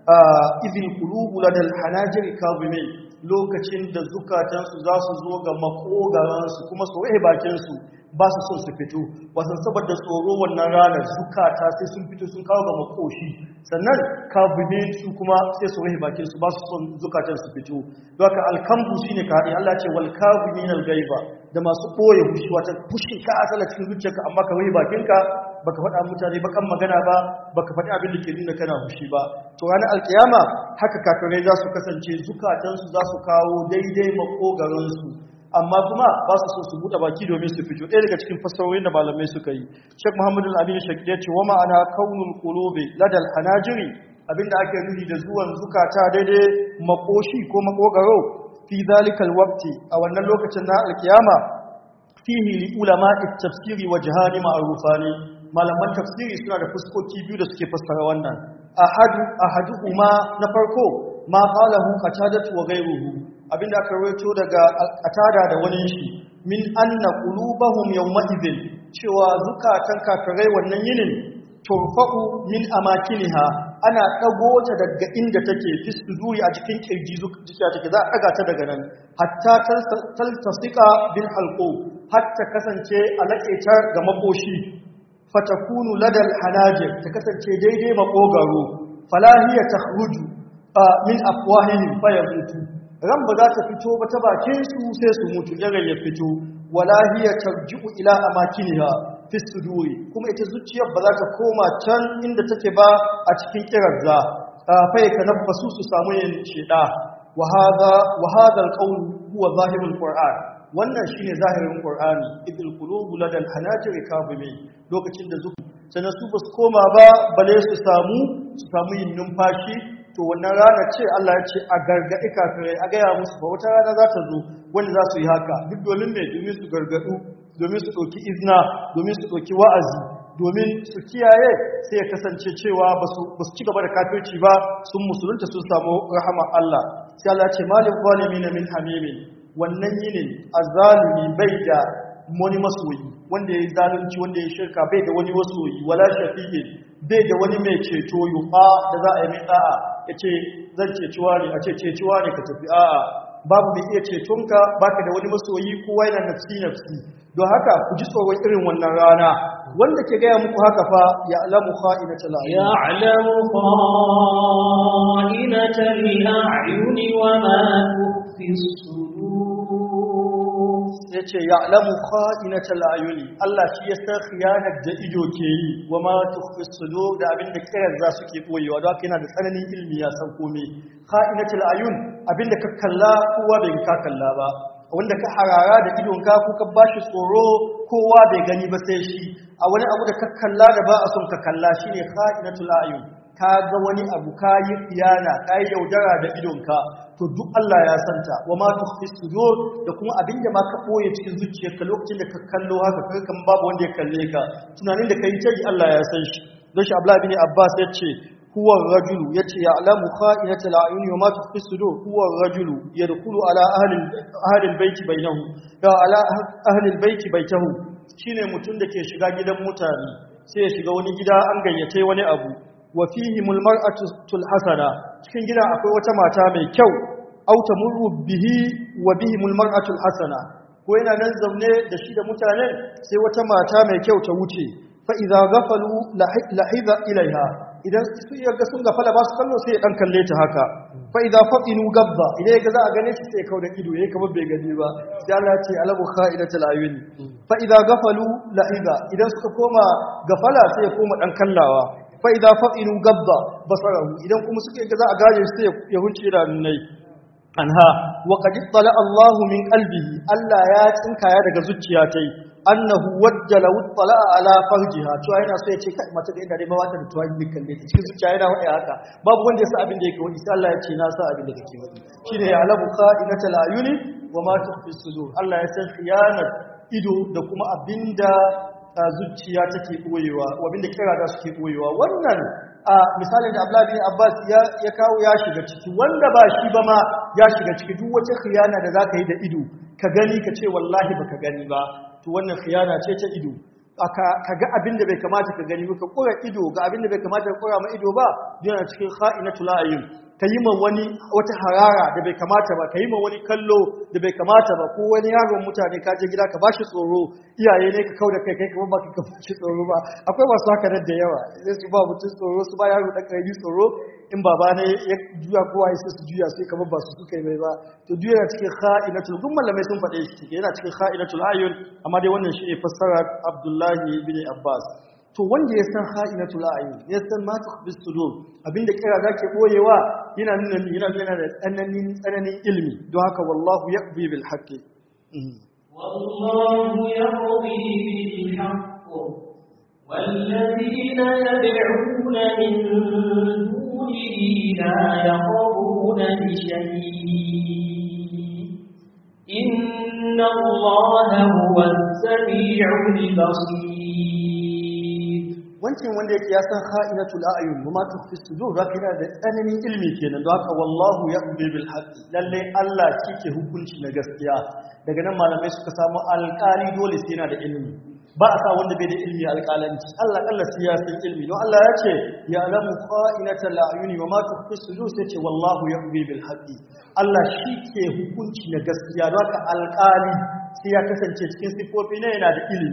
izin qulubu ladal hanajiri kazimin lokacin da zukatansu za su zo ga makogaransu kuma su wahe bakinsu ba su son su fito wasan saboda tsoro wannan ranar zukata sai sun fito sun kawo ga makoshi sannan kazimin su kuma sai su wahe bakinsu ba su son zukatan su fito don haka alkambu shine ka haɗe Allah ce wal kazimin al-gaiba da masu ɓoye fushi wata fushin ka asala cikin zuciyarka amma ka wahe bakinka baka faɗa mutane bakan magana ba baka faɗi abin da ke nuna kana fushi ba to ranar alkiyama haka kafirai za su kasance zukatansu za su kawo daidai makogaransu amma kuma ba su so su buɗe baki domin su fito ɗaya daga cikin fassarorin da malamai suka yi Sheikh Muhammad Al-Amin Shaqi ya ce wa ma'ana kaunul qulubi ladal hanajiri abinda ake nufi da zuwan zukata daidai makoshi ko makogaro fi zalikal waqti a wannan lokacin na alkiyama fihi li ulama'i tafsiri wa jihani ma'rufani malaman tafsiri suna da fuskoki biyu da suke fassara wannan ahadu ahaduhuma na farko ma qalahu qatadatu wa ghayruhu abinda aka rawaito daga qatada da wani shi min anna qulubahum yawma idhin cewa zukatan kafirai wannan yinin turfa'u min amakiniha ana dago ta daga inda take fi suduri a cikin kirji zuciya take za a daga ta daga nan hatta taltasika bil halqu hatta kasance alaƙetar ga makoshi fatakunu ladal hanajir ta kasance daidai makogaro falahiya takhruju min afwahihim fayabutu ran ba za ta fito ba ta bakin su sai su mutu idan ya fito wala hiya tarji'u ila amakiniha fi suduri kuma ita zuciyar ba za ta koma can inda take ba a cikin kirazza fa yatanaffasu su samu yin sheda wa hadha wa hadha alqawl huwa zahirul qur'an wannan shine zahirin qur'ani idil qulubu ladal hanajir kabimi lokacin da zuku sai su ba su koma ba bale su samu su samu yin numfashi to wannan rana ce Allah ya ce a gargadi kafirai a gaya musu ba wata rana za ta zo wanda za su yi haka duk domin ne domin su gargadu domin su ɗauki izna domin su ɗauki wa'azi domin su kiyaye sai ya kasance cewa ba su ci gaba da kafirci ba sun musulunta sun samu rahama Allah sai Allah ya ce malin zalimin min hamimin wannan yinin azalimi bai da wani masoyi wanda ya yi zalunci wanda ya shirka bai da wani masoyi wala shafi'i bai da wani mai ceto yuqa da za a yi mai da'a yace zan ceciwa ne a ce ceciwa ne ka tafi a'a babu mai iya cetonka baka da wani masoyi kowa yana nafsi nafsi don haka ku ji tsoron irin wannan rana wanda ke gaya muku haka fa ya alamu kha'inatal a'yun ya alamu kha'inatal a'yun wa ma tukhfi sudur yace ya alamu kha'inatal a'yun Allah shi ya san khiyanar da ido ke yi wa ma tukhfi sudur da abinda kiran za su ke boyewa don haka yana da tsananin ilmi ya san komai kha'inatal a'yun abinda ka kalla kowa bai ka kalla ba wanda ka harara da idonka ko ka bashi tsoro kowa bai gani ba sai shi a wani abu da ka kalla da ba a son ka kalla shine kha'inatul a'yun ka ga wani abu ka yi khiyana ka yi yaudara da idonka to duk Allah ya santa wa ma tukhfi sudur da kuma abinda ma ka boye cikin zuciyarka lokacin da ka kallo haka kai kan babu wanda ya kalle ka tunanin da kai taji Allah ya san shi don shi Abdullah bin Abbas ya ce huwa ar-rajulu yace ya'lamu kha'inatal a'yuni wa ma tukhfi sudur huwa ar-rajulu yadkhulu ala ahli ahli al-bayt bainahu ya ala ahli al-bayt baitahu shine mutun da ke shiga gidan mutane sai ya shiga wani gida an gayyace wani abu wa fihi mulmar'atu hasana cikin gidan akwai wata mata mai kyau aw tamurru bihi wa bihi mulmar'atu hasana ko yana nan zaune da shi da mutanen sai wata mata mai kyau ta wuce fa idza ghafalu lahiza ilaiha idan su yaga sun gafala ba su kallo sai ya dan kalle ta haka fa idza fatinu gabba idan yaga za a gane shi sai ya kauda ido yayi kamar bai gani ba sai Allah ya ce alabu kha'idatul ayuni fa idza gafalu lahiza idan suka koma gafala sai ya koma dan kallawa fa idza fatinu gabba basarahu idan kuma suka yaga za a gane shi sai ya hunce da nai anha wa qad tala Allahu min qalbihi Allah ya tsinkaya daga zuciya tai annahu wajjala wattala ala farjiha to yana so ya ce kai mata da inda dai ba wata da tuwa ne kalle ta cikin zuciya yana wada haka babu wanda ya sa abin da yake wani sai Allah ya ce na sa abin da kake wani shine ya alabu kha'inatal ayuni wa ma tukhfi sudur Allah ya san khiyanat ido da kuma abinda zuciya take koyewa wa abinda kira da suke koyewa wannan a misalin da Abdullah bin Abbas ya ya kawo ya shiga ciki wanda ba shi ba ma ya shiga ciki duk wata khiyana da zaka yi da ido ka gani ka ce wallahi baka gani ba to wannan khiyana ce ta ido ka ga abin da bai kamata ka gani ba ka kura ido ga abin da bai kamata ka kura ma ido ba yana cikin kha'inatul a'yun ka yi ma wani wata harara da bai kamata ba ka yi ma wani kallo da bai kamata ba ko wani yaron mutane ka je gida ka bashi tsoro iyaye ne ka kauda kai kai kamar ba ka bashi tsoro ba akwai masu haka nan da yawa sai su ba mutum tsoro su ba yaro dan karami tsoro in baba ne ya juya kowa ya su juya sai kamar ba su suka yi mai ba to duk yana cikin kha'inatul duk malamai sun faɗe shi yana cikin kha'inatul ayun amma dai wannan shi ne fassara Abdullahi bin Abbas to wanda ya san kha'inatul ayun ya san ma tukhbis sudur abinda kira zake boyewa yana nuna yana yana da tsananin tsananin ilimi don haka wallahu yaqdi bil haqqi wallahu yaqdi bil haqq والذين يدعون من دونه لا يقضون بشيء إن الله هو السميع البصير wancan wanda yake ya san kha'inatul a'yun wa ma tukhfi sudur zaka yana da tsananin ilmi kenan don haka wallahu yaqdi bil haqqi lalle Allah kike hukunci na gaskiya daga nan malamai suka samu alƙali dole sai yana da ilmi ba a sa wanda bai da ilmi alƙalanci Allah kalla sai ya san ilmi don Allah ya ce ya alamu kha'inatul a'yun wa ma tukhfi sudur sai ce wallahu yaqdi bil haqqi Allah ke hukunci na gaskiya don haka alƙali sai ya kasance cikin sifofi ne yana da ilmi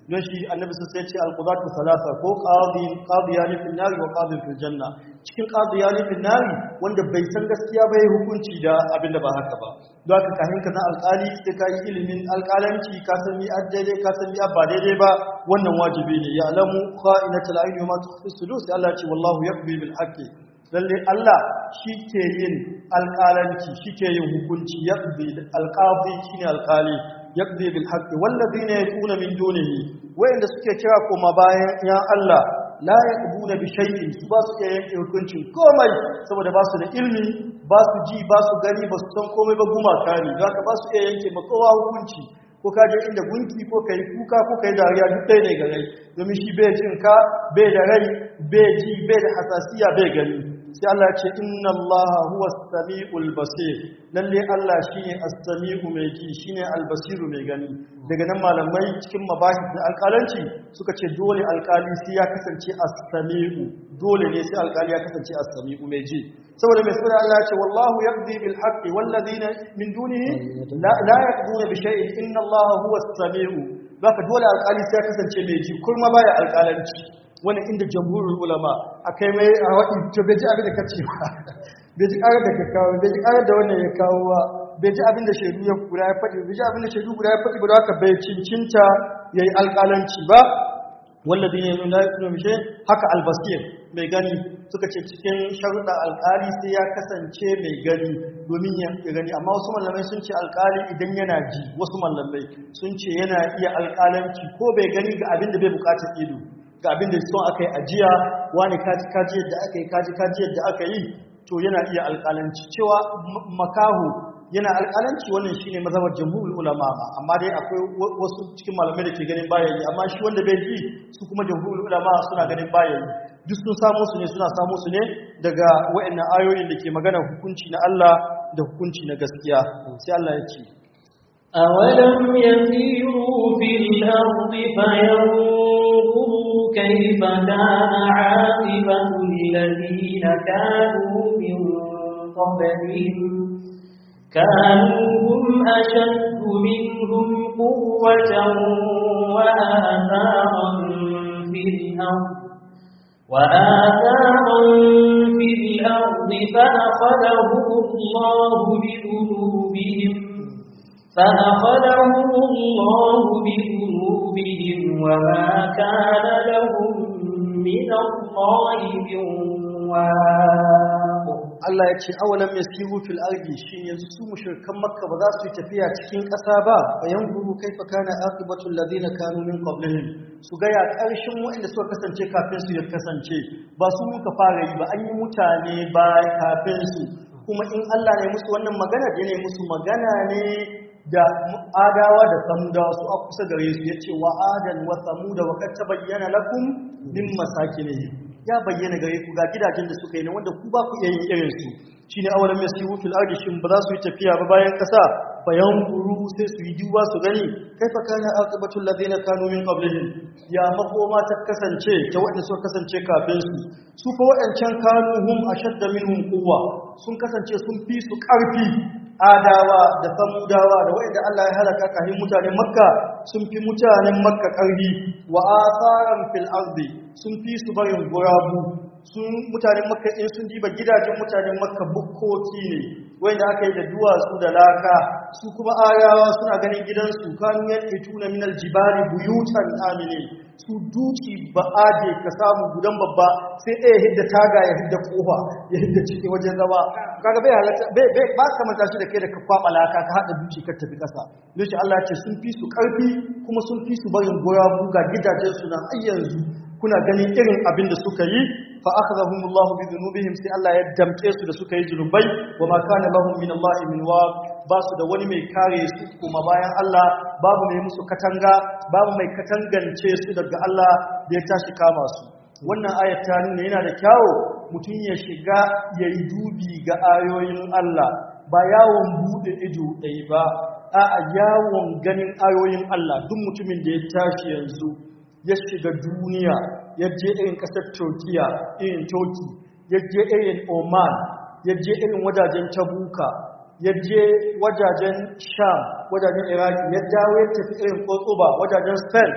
don shi annabi sai ya ce al-qudatu thalatha ko qadi qadiyani fil nar wa qadi fil janna cikin qadiyani fil nar wanda bai san gaskiya ba ya hukunci da abinda ba haka ba don haka kahin ka na alƙali sai ka yi ilimin alƙalanci ka san mi daidai ka san mi ba daidai ba wannan wajibi ne ya alamu kha'inatul ayni wa ma tukhfi sudur sai Allah ya ce wallahu yaqdi bil haqqi lalle Allah shi ke yin alƙalanci shi ke yin hukunci yaqdi alqadi shine alƙali yaqdi bil haqqi walladhina yaquna min dunihi wayanda suke kira koma bayan ya Allah la yaqbuna bi shay'in su ba su iya yanke hukuncin komai saboda ba su da ilmi ba su ji ba su gani ba su san komai ba gumaka ne zaka ba su iya yanke ma kowa hukunci ko ka je inda gunki ko kai kuka ko kai dariya duk dai ne ga rai domin shi bai jin ka bai da rai bai ji bai da hasasiya bai gani sai Allah ya ce inna Allah huwa as-sami'ul basir lalle Allah shine as-sami'u mai ji shine al-basiru mai gani daga nan malamai cikin mabahis da alƙalanci suka ce dole alƙali sai ya kasance as-sami'u dole ne sai alƙali ya kasance as-sami'u mai ji saboda mai sura Allah ya ce wallahu yaqdi bil haqqi wal ladina min dunihi la la yaqduna bi shay'in inna Allah huwa as-sami'u baka dole alƙali sai ya kasance mai ji kurma baya alƙalanci wani inda jamhurin ulama a kai mai a waɗi to bai ji abin da ka ce ba bai ji ƙarar da ka kawo bai ji ƙarar da wannan ya kawo ba bai ji abin da shaidu ya guda ya faɗi bai ji abin da shaidu guda ya faɗi ba da haka bai cincinta ya yi alƙalanci ba wallazi ne min lafi na mishe haka albasir mai gani suka ce cikin sharuɗa alƙali sai ya kasance mai gani domin ya gani amma wasu mallamai sun ce alƙali idan yana ji wasu mallamai sun ce yana iya alƙalanci ko bai gani ga abin da bai buƙatar ido ga abin da son aka yi ajiya wani kaji kaji yadda aka yi kaji kaji yadda aka yi to yana iya alƙalanci cewa makahu yana alƙalanci wannan shine mazhabar jamhurul ulama amma dai akwai wasu cikin malamai da ke ganin baya yi amma shi wanda bai ji su kuma jamhurul ulama suna ganin baya yi duk sun samu su ne suna samu su ne daga waɗannan ayoyin da ke magana hukunci na Allah da hukunci na gaskiya sai Allah ya ce أولم يسيروا في الأرض فينظروا كيف كان عاقبة الذين كانوا من قبلهم كانوا هم أشد منهم قوة وآثارا في الأرض وآثارا في الأرض فأخذهم الله بذنوبهم فأخذهم الله بذنوبهم وما كان لهم من الله من واق Allah ya ce awalam yasiru fil ardi shin yanzu su mushrikan makka ba za su yi tafiya cikin ƙasa ba bayan guru kaifa kana aqibatul ladina kanu min qablihim su ga ya ƙarshen waɗanda suka kasance kafin su ya kasance ba su muka fara yi ba an yi mutane ba kafin su kuma in Allah ne musu wannan magana da ne musu magana ne da adawa da samudawa su a kusa gare su yace wa adan wa samuda wa kad tabayyana lakum min masakinihim ya bayyana gare ku ga gidajen da suka yi ne wanda ku ba ku iya yin irin su shine awalan yasiru fil ardi shin ba za su yi tafiya ba bayan kasa bayan guru sai su yi duba su gani kaifa kana aqibatul ladina kanu min qablihim ya makoma ta kasance ta wanda suka kasance kafin su su fa wadancan kanu hum ashadda minhum quwwa sun kasance sun fi su karfi adawa da samudawa da wanda Allah ya halaka kafin mutanen makka sun fi mutanen makka karfi wa asaran fil ardi sun fi su barin gurabu sun mutanen makka in sun diba gidajen mutanen makka bukkoki ne wanda aka yi da duwatsu da laka su kuma ayawa suna ganin gidansu kanu yatuna min aljibali buyutan amine su duki ba ade ka samu gudan babba sai ɗaya hidda taga ya hidda kofa ya hidda ciki wajen zama kaga bai halatta bai bai ba ka manta shi da kai da ka kwaba laka ka hada duki ka tafi kasa don shi Allah ya ce sun fi su karfi kuma sun fi su barin goya buga gidajen su nan ai yanzu kuna ganin irin abin da suka yi fa akhadhahumullahu bi dhunubihim sai Allah ya damke su da suka yi zunubai wa ma kana lahum min Allah min waq ba su da wani mai kare su kuma bayan Allah babu mai musu katanga babu mai katangance su daga Allah da ya tashi kama su wannan ayat ta nuna yana da kyawu mutum ya shiga yayi dubi ga ayoyin Allah ba yawon bude ido ɗaya ba a yawon ganin ayoyin Allah duk mutumin da ya tashi yanzu ya shiga duniya ya je irin kasar Turkiya irin Turki ya je irin Oman ya je irin wajajen Tabuka ya je wajajen Sham wajajen Iraq ya dawo ya tafi irin Kosoba wajajen Spain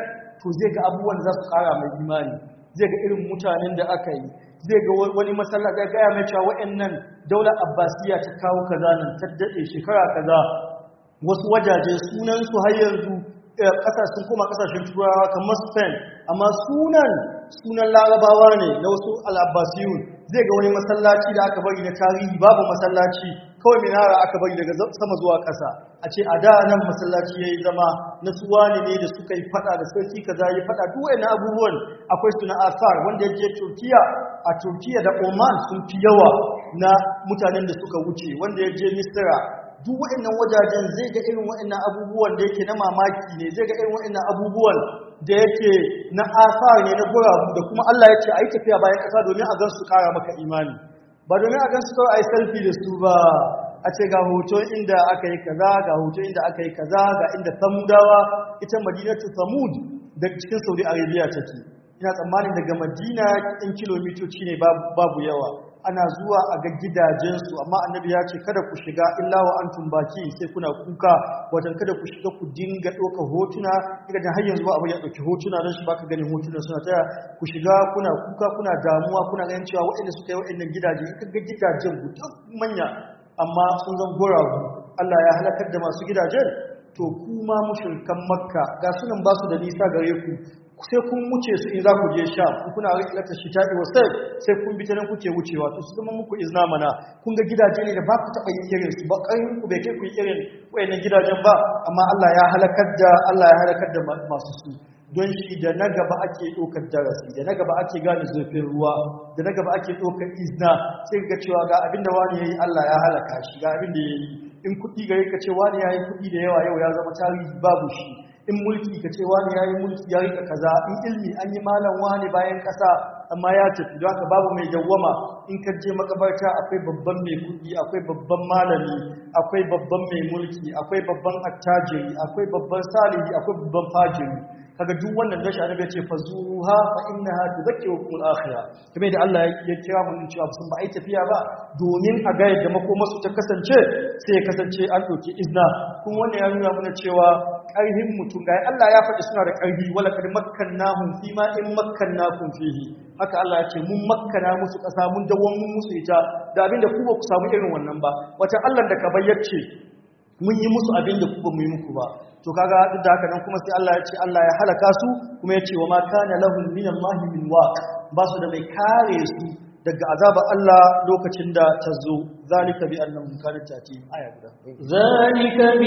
to zai ga abubuwan da za su ƙara mai imani zai ga irin mutanen da aka yi zai ga wani masallaci ya gaya mai cewa waɗannan daular abbasiya ta kawo kaza nan ta daɗe shekara kaza wasu wajaje sunansu har yanzu ƙasashen kuma ƙasashen turawa kamar spain amma sunan sunan larabawa ne na wasu al'abbasiyun zai ga wani masallaci da aka bari na tarihi babu masallaci kawai minara aka bari daga sama zuwa ƙasa a ce a da nan masallaci ya yi zama na suwani ne da suka yi fada da sarki kaza yi fada duk wani abubuwan akwai suna asar wanda ya je turkiya a turkiya da oman sun fi yawa na mutanen da suka wuce wanda ya je misira duk waɗannan wajajen zai ga irin waɗannan abubuwan da yake na mamaki ne zai ga irin waɗannan abubuwan da yake na asar ne na gurabu da kuma Allah ya ce a yi tafiya bayan ƙasa domin a gan su ƙara maka imani ba domin a gan su kawai a yi selfie da su ba a ce ga hoton inda aka yi kaza ga hoton inda aka yi kaza ga inda samudawa ita madinatu samud da cikin saudi arabia take ina tsammanin daga madina in kilomitoci ne babu yawa ana zuwa a ga gidajensu amma annabi ya ce kada ku shiga illa wa antum baki sai kuna kuka wajen kada ku shiga ku dinga ɗaukar hotuna daga da har yanzu ba abu ya ɗauki hotuna don shi baka ganin hotuna suna taya ku shiga kuna kuka kuna damuwa kuna ganin cewa waɗanda suka yi waɗannan gidaje in ka ga gidajen guda manya amma sun zan guragu Allah ya halakar da masu gidajen to kuma mushrikan makka ga sunan ba su da nisa gare ku sai kun wuce su in za ku je sha kuna rikilatar shi taɗi wasai sai kun bi ta nan kuke wucewa to su zama muku izna mana kun ga gidaje ne da ba ku taɓa yin irin su ba ƙarfin ku bai kai ku yi irin wayannan gidajen ba amma Allah ya halakar da Allah ya halakar da masu su don shi da na gaba ake ɗaukar darasi da na gaba ake gane zurfin ruwa da na gaba ake ɗaukar izna sai ga cewa ga abinda wani ya yi Allah ya halaka shi ga abinda ya yi in kuɗi gare ka ce wani ya yi kuɗi da yawa yau ya zama tarihi babu shi in mulki ka ce wani ya yi mulki ya rika kaza in ilmi an yi malam wani bayan ƙasa amma ya tafi don haka babu mai dawwama in ka je makabarta akwai babban mai kuɗi akwai babban malami akwai babban mai mulki akwai babban attajiri akwai babban salihi akwai babban fajiri kaga duk wannan da shi annabi ya ce fazuha fa innaha tudhakkirukum al-akhirah kamar da Allah ya kira mu cewa sun ba ai tafiya ba domin a ga yadda makoma su ta kasance sai ya kasance an doke izna kun wannan ya nuna mana cewa ƙarhin mutum ga Allah ya faɗi suna da ƙarfi wala kad makkannahum fi ma in makkannakum fihi haka Allah ya ce mun makkana musu ƙasa mun dawon mun musu ita da abinda ku ba ku samu irin wannan ba wata Allah da ka bayyace mun yi musu abin da kuma mu yi muku ba to kaga duk da haka nan kuma sai Allah ya ce Allah ya halaka su kuma ya ce wa ma kana lahum min Allah min waq ba su da mai kare su daga azabar Allah lokacin da ta zo zalika bi annahum kanat tati aya guda zalika bi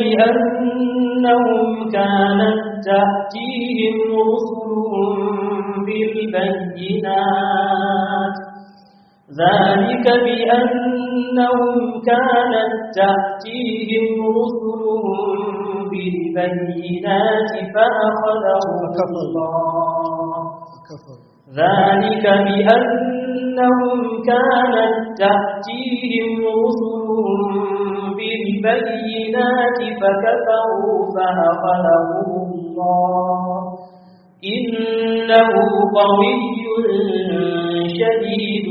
annahum kanat tatihim rusuluhum bil bayyinat ذلك بأنهم كانت تأتيهم رسلهم بالبينات فأخذهم الله ذلك بأنهم كانت تأتيهم رسلهم بالبينات فكفروا فأخذهم الله إنه قوي شديد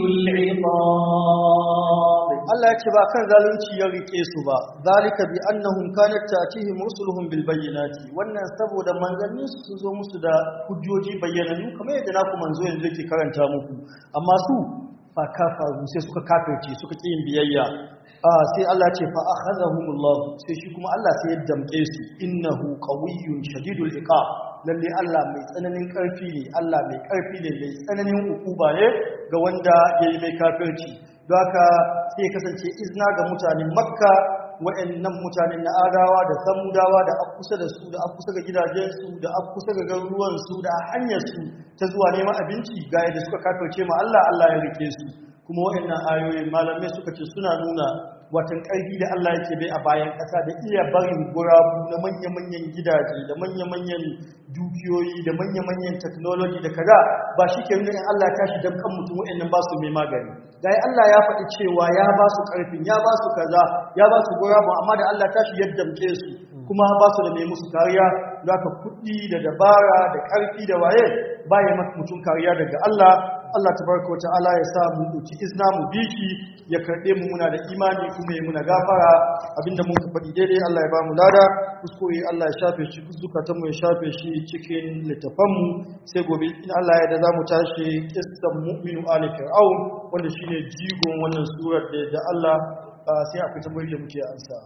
العقاب Allah ya ce ba kan zalunci ya rike su ba zalika bi annahum kanat ta'tihim rusuluhum bil bayyinati wannan saboda manzannin su zo musu da hujjoji bayyananu kamar yadda naku manzo yanzu yake karanta muku amma su fa kafaru sai suka kafirce suka ƙi yin biyayya ah sai Allah ya ce fa akhadhahumullah sai shi kuma Allah sai ya damke su innahu qawiyyun shadidul iqab lalle Allah mai tsananin ƙarfi ne Allah mai ƙarfi ne mai tsananin hukuma ne ga wanda yayi mai kafirci don haka sai kasance izna ga mutanen Makka waɗannan mutanen na Adawa da Samudawa da akusa da su da akusa ga gidajensu da akusa ga garuruwan su da hanyar su ta zuwa neman abinci ga yadda suka kafirce ma Allah Allah ya rike su kuma waɗannan ayoyin malamai suka ce suna nuna watan ƙarfi da Allah yake bai a bayan ƙasa da iya barin gurabu na manya-manyan gidaje da manya-manyan dukiyoyi da manya-manyan technology da kaza ba shi ke nuna in Allah ya tashi dan kan mutum waɗannan ba su mai magani dai Allah ya faɗi cewa ya ba su ƙarfin ya ba su kaza ya ba su gurabu amma da Allah ya tashi ya damke su kuma ba su da mai musu kariya zaka kuɗi da dabara da ƙarfi da waye ba ya maka mutum kariya daga Allah Allah tabaraka wa ta'ala ya sa mu dauki izna mu bishi ya karbe mu muna da imani kuma ya muna gafara abinda mun ka faɗi daidai Allah ya ba mu lada kuskure Allah ya shafe shi zukatan mu ya shafe shi cikin littafan mu sai gobe in Allah ya da zamu tashi qissan mu'minu ali fir'aun wanda shine jigon wannan surar da da Allah sai a fita mai da muke ansa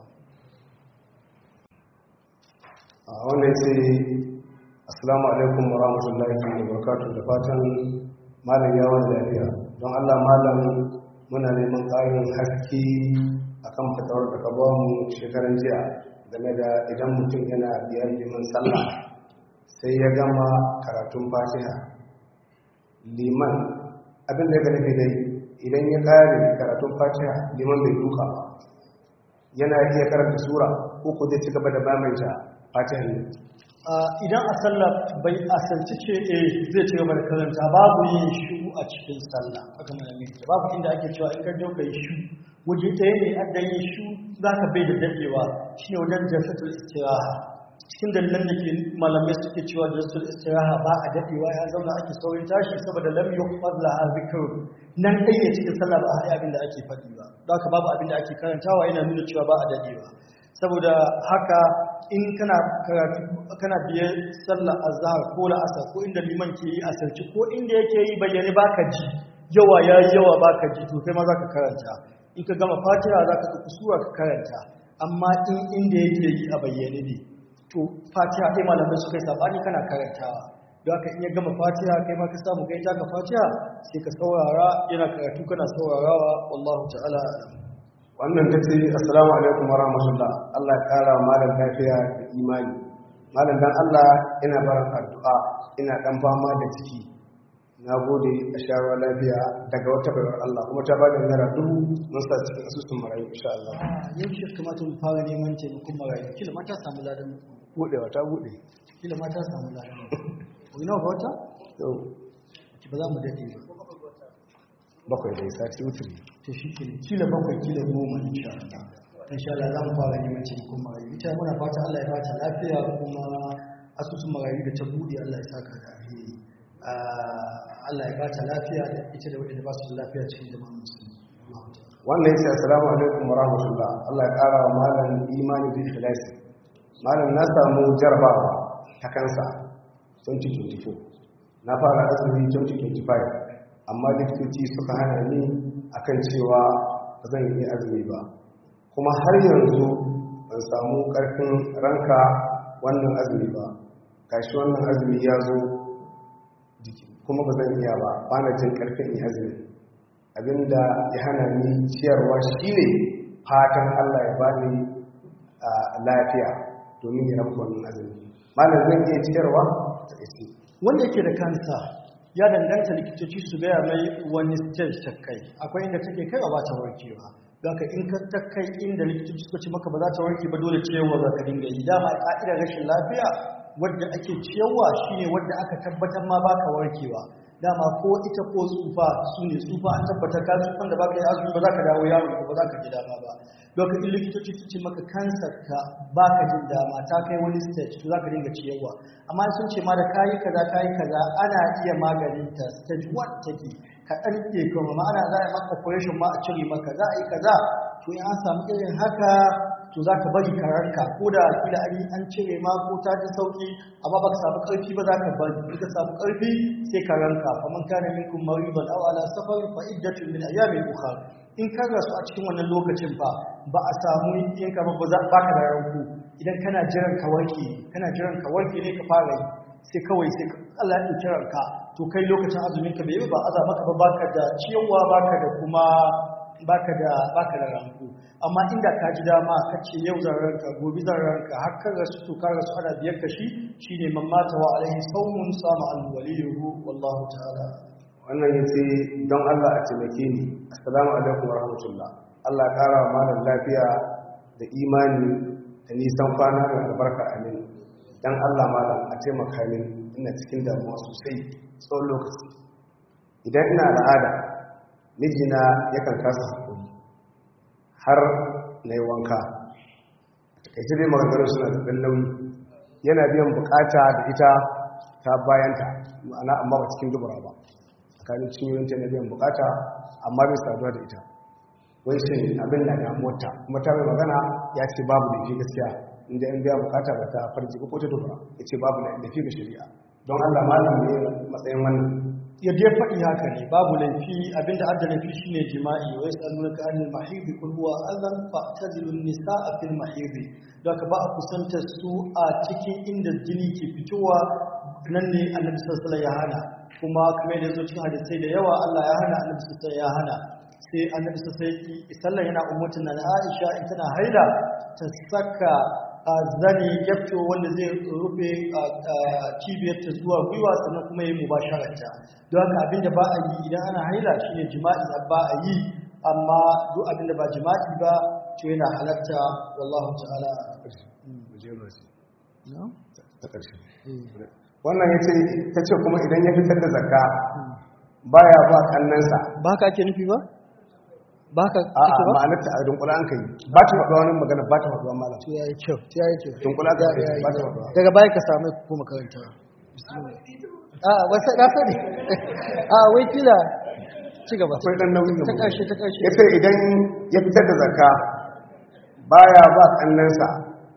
a wannan sai assalamu alaikum wa rahmatullahi wa barakatuh da fatan malam yawon lafiya don Allah malam muna neman ƙarin haske akan fatawar da ka ba mu shekaran jiya game da idan mutum yana biyar liman sallah sai ya gama karatun fatiha liman abin da ya gani dai idan ya ƙare karatun fatiha liman bai duka ba yana iya karanta sura ko ko zai ci gaba da bamanta fatiha ne idan a sallah bai asirci ce eh zai ci gaba da karanta babu yin shu a cikin sallah haka mana ne babu inda ake cewa in ka je kai shu waje ɗaya ne adda yin shu zaka bai da dadewa shine wajen jalsatul istiraha cikin dalilan da ke malamai suke cewa jalsatul istiraha ba a dadewa ya zauna ake saurin tashi saboda lam yuqad laha zikr nan dai ne cikin sallah ba a abin da ake faɗi ba don haka babu abin da ake karantawa yana nuna cewa ba a dadewa saboda haka in kana karatu kana biyar sallar azhar ko la'asar ko inda liman ke yi asirci ko inda yake yi bayyane baka ji yawa yayi yawa baka ji to kai ma zaka karanta in ka gama fatiha zaka ka kusura ka karanta amma in inda yake yi a bayyane ne to fatiha kai malamai suka yi sabani kana karantawa don haka in ya gama fatiha kai ma ka samu kai ta ka fatiha sai ka saurara yana karatu kana saurarawa wallahu ta'ala wannan ta ce assalamu alaikum wa rahmatullah Allah ya kara malam lafiya da imani malam dan Allah ina barin addu'a ina dan fama da ciki nagode a shawarwa lafiya daga wata bayar Allah kuma ta bada naira dubu mun sa cikin asusun marayu insha Allah yau shi kamata mu fara neman taimakon marayu kila mata samu ladan budewa ta bude kila mata samu ladan ko ina ba wata to ki ba za mu dade ba bakwai dai sati wuturi to shi ke kila bakwai kila goma insha Allah insha Allah za mu fara neman taimakon marayu ita muna fata Allah ya bata lafiya kuma asusun marayu da ta bude Allah ya saka da alheri Allah ya bata lafiya da ita da wadanda ba su lafiya cikin jama'a musulmi wannan yace assalamu alaikum wa rahmatullah Allah ya kara wa malam imani da ikhlasi malam na samu jarabawa ta kansa twenty twenty-four na fara azumi twenty twenty-five amma likitoci suka hana ni akan cewa ba zan yi azumi ba kuma har yanzu ban samu karfin ranka wannan azumi ba gashi wannan azumi ya zo kuma ba zan iya ba ba na jin karfin yin azumi abinda ya hana ni ciyarwa shine fatan Allah ya bani lafiya domin ya rabu wannan azumi malam zan iya ciyarwa ta isi wanda yake da kansa ya danganta likitoci su gaya mai wani stage ta kai akwai inda take kai ba ta warkewa don ka in ka ta kai inda likitoci suka ce maka ba za ta warke ba dole ciyarwa za ka dinga yi dama ka'idar rashin lafiya wadda ake ciyarwa shine wadda aka tabbatar ma baka warkewa dama ko ita ko tsufa su ne tsufa an tabbatar ka tsufan da baka yi azumi ba za ka dawo yaro ba za ka ji dama ba lokacin likitoci su ce maka kansar ka baka jin dama ta kai wani stage to za ka dinga ciyarwa amma sun ce ma da kayi kaza kayi kaza ana iya maganin ta stage one take ka ɗan ke kuma ma ana za a yi maka operation ma a cire maka za a yi kaza to in an samu irin haka to za ka bari karanka ko da kila an yi an cire ma ko ta ji sauki amma ba ka samu ƙarfi ba za ka bari in ka samu ƙarfi sai ka ranka faman kana minkum maridan aw ala safarin fa iddatun min ayyamin ukhra in ka rasu a cikin wannan lokacin fa ba a samu yin ka ba za ba ka da ranku idan kana jiran ka warke kana jiran ka warke ne ka fara yi sai kawai sai Allah ya ɗauki ranka to kai lokacin azumin ka bai yi ba aza maka ba baka da ciyawa baka da kuma baka da baka da ranku amma inda ka ji dama kace yau zan ranka gobe zan ranka har kan rasu to ka rasu ana biyar ka shi shine man mata wa alaihi sawmun sama al waliyuhu wallahu ta'ala wannan yace don Allah a taimake ni assalamu alaikum wa rahmatullah Allah ya kara wa malam lafiya da imani da nisan kwana da albarka amin dan Allah malam a taimaka min ina cikin damuwa sosai tsawon lokaci idan ina al'ada mijina yakan kasa hakuri har na yi wanka takaice dai maganganun suna da ɗan nauyi yana biyan bukata da ita ta bayanta ma'ana amma ba cikin dubura ba tsakanin cinyoyinta na biyan bukata amma bai saduwa da ita wai shi abin da na mota kuma ta mai magana ya ce babu da fi gaskiya inda in biya bukata ba ta farji ko ta dubara ya ce babu da fi ga shari'a don Allah malam ne matsayin wannan yadda ya faɗi haka ne babu laifi abinda adda laifi shine jima'i wai tsallu ka anil mahidi kul huwa azan fa'tazilu nisaa fil mahidi don ka ba a kusantar su a cikin inda jini ke fitowa nan ne annabi sallallahu alaihi ya hana kuma kamar yadda zo cikin hadisai da yawa Allah ya hana annabi sallallahu ya hana sai annabi sallallahu yana ummatin na Aisha in tana haila ta saka zani gyafto wanda zai rufe cibiyarta zuwa gwiwa sannan kuma yi mubashararta don haka abinda ba a yi idan ana haila shine jima'i ba a yi amma duk abinda ba jima'i ba to yana halatta wallahu ta'ala wannan ya ce ta ce kuma idan ya fitar da zakka baya ba kannansa ba ka ake nufi ba ba ka a a ma'anarta a dunkula an kai ba ta faɗuwa wani magana ba ta faɗuwa malam to yayi kyau to yayi kyau dunkula ka kai ba ta faɗuwa daga baya ka samu ko makaranta a wasa na sani a wai kila ci gaba akwai dan nauyi ta karshe ta karshe yace idan ya fitar da zakka baya ba kannansa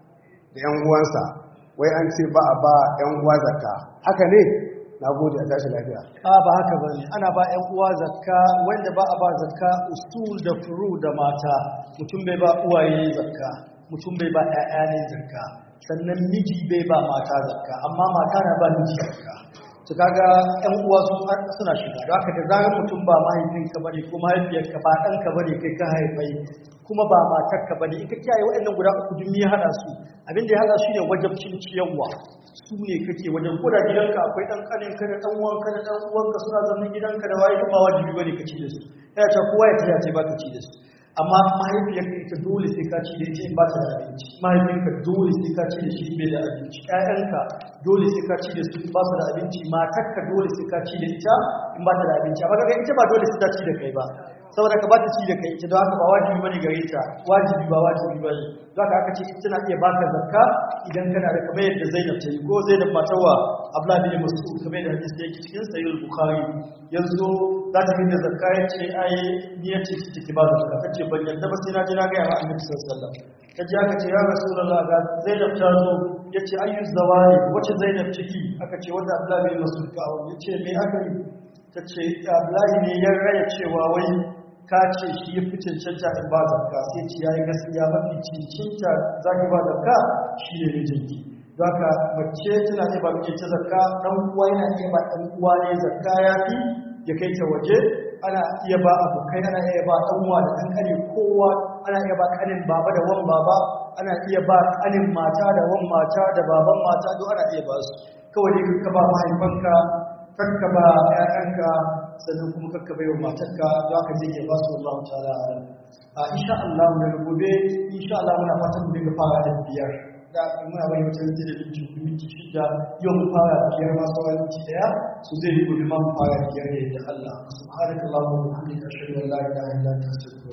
da yan uwansa wai an ce ba a ba yan uwa zakka haka ne na gode a tashi lafiya a ba haka ba ne ana ba 'yan uwa zakka wanda ba a ba zakka usul da furu da mata mutum bai ba uwaye zakka mutum bai ba 'ya'ya ne zakka sannan miji bai ba mata zakka amma mata na ba miji zakka to kaga 'yan uwa suna shiga da haka da zarar mutum ba mahaifinka bane ko mahaifiyarka ba ɗanka bane kai ka haifai kuma ba matarka bane in ka kiyaye waɗannan guda uku dun ya hada su abin da ya hada su ne wajabcin ciyarwa su ne kake wajen koda gidanka akwai dan kanin ka da dan uwanka da dan uwanka suna zaman gidanka da waye ba wajibi bane ka ci da su ya ce kowa ya tsaya sai baka ci da su amma mahaifiyarka ita dole sai ka ci da ita in ba ta da abinci mahaifinka dole sai ka ci da shi bai da abinci ƴaƴanka dole sai ka ci da su ba su da abinci matarka dole sai ka ci da ita in ba ta da abinci amma kaga ita ba dole sai ta ci da kai ba saboda ka ba ta ci da kai ita don haka ba wajibi bane gare ta wajibi ba wajibi bane don haka aka ce tana iya baka zakka idan kana da kamar yadda Zainab ta yi ko Zainab matawa Abdullah bin Mas'ud kamar yadda hadisi yake cikin Sahih Bukhari yanzu za ta yi da zakka yace ai niyyar ce take ba zakka kace ban yadda ba sai na ji na ga ya Annabi sallallahu alaihi wasallam kaje aka ce ya Rasulullah ga Zainab ta zo yace ayyu zawari wace Zainab ciki aka ce wanda Abdullah bin Mas'ud ka aure yace me aka yi tace Abdullah ne ya raya cewa wai ka ce shi ya fi cancanta in ba zakka sai ce ya yi gaskiya mafi cincinta za ki ba zakka shi ne mijinki za ka mace tana iya ba mijinta zakka ɗan uwa yana iya ba ɗan uwa ne zakka ya fi ya kai ta waje ana iya ba abokai ana iya ba ɗan uwa da ɗan ƙane kowa ana iya ba ƙanin baba da wan baba ana iya ba ƙanin mata da wan mata da baban mata duk ana iya ba su kawai dai ka ba mahaifanka kakka ba ƴaƴanka sannan kuma kakka bai wa matarka za ka je ya ba su Allah ta'ala a insha Allah da gobe insha Allah muna fatan mu dinga fara da biyar da muna bai mutum da da minti minti shida yau mu fara biyar ma sauran minti daya su zai yi gobe ma mu fara biyar ne da Allah subhanallahi wa bihamdihi ashhadu an la ilaha illa anta astaghfiruka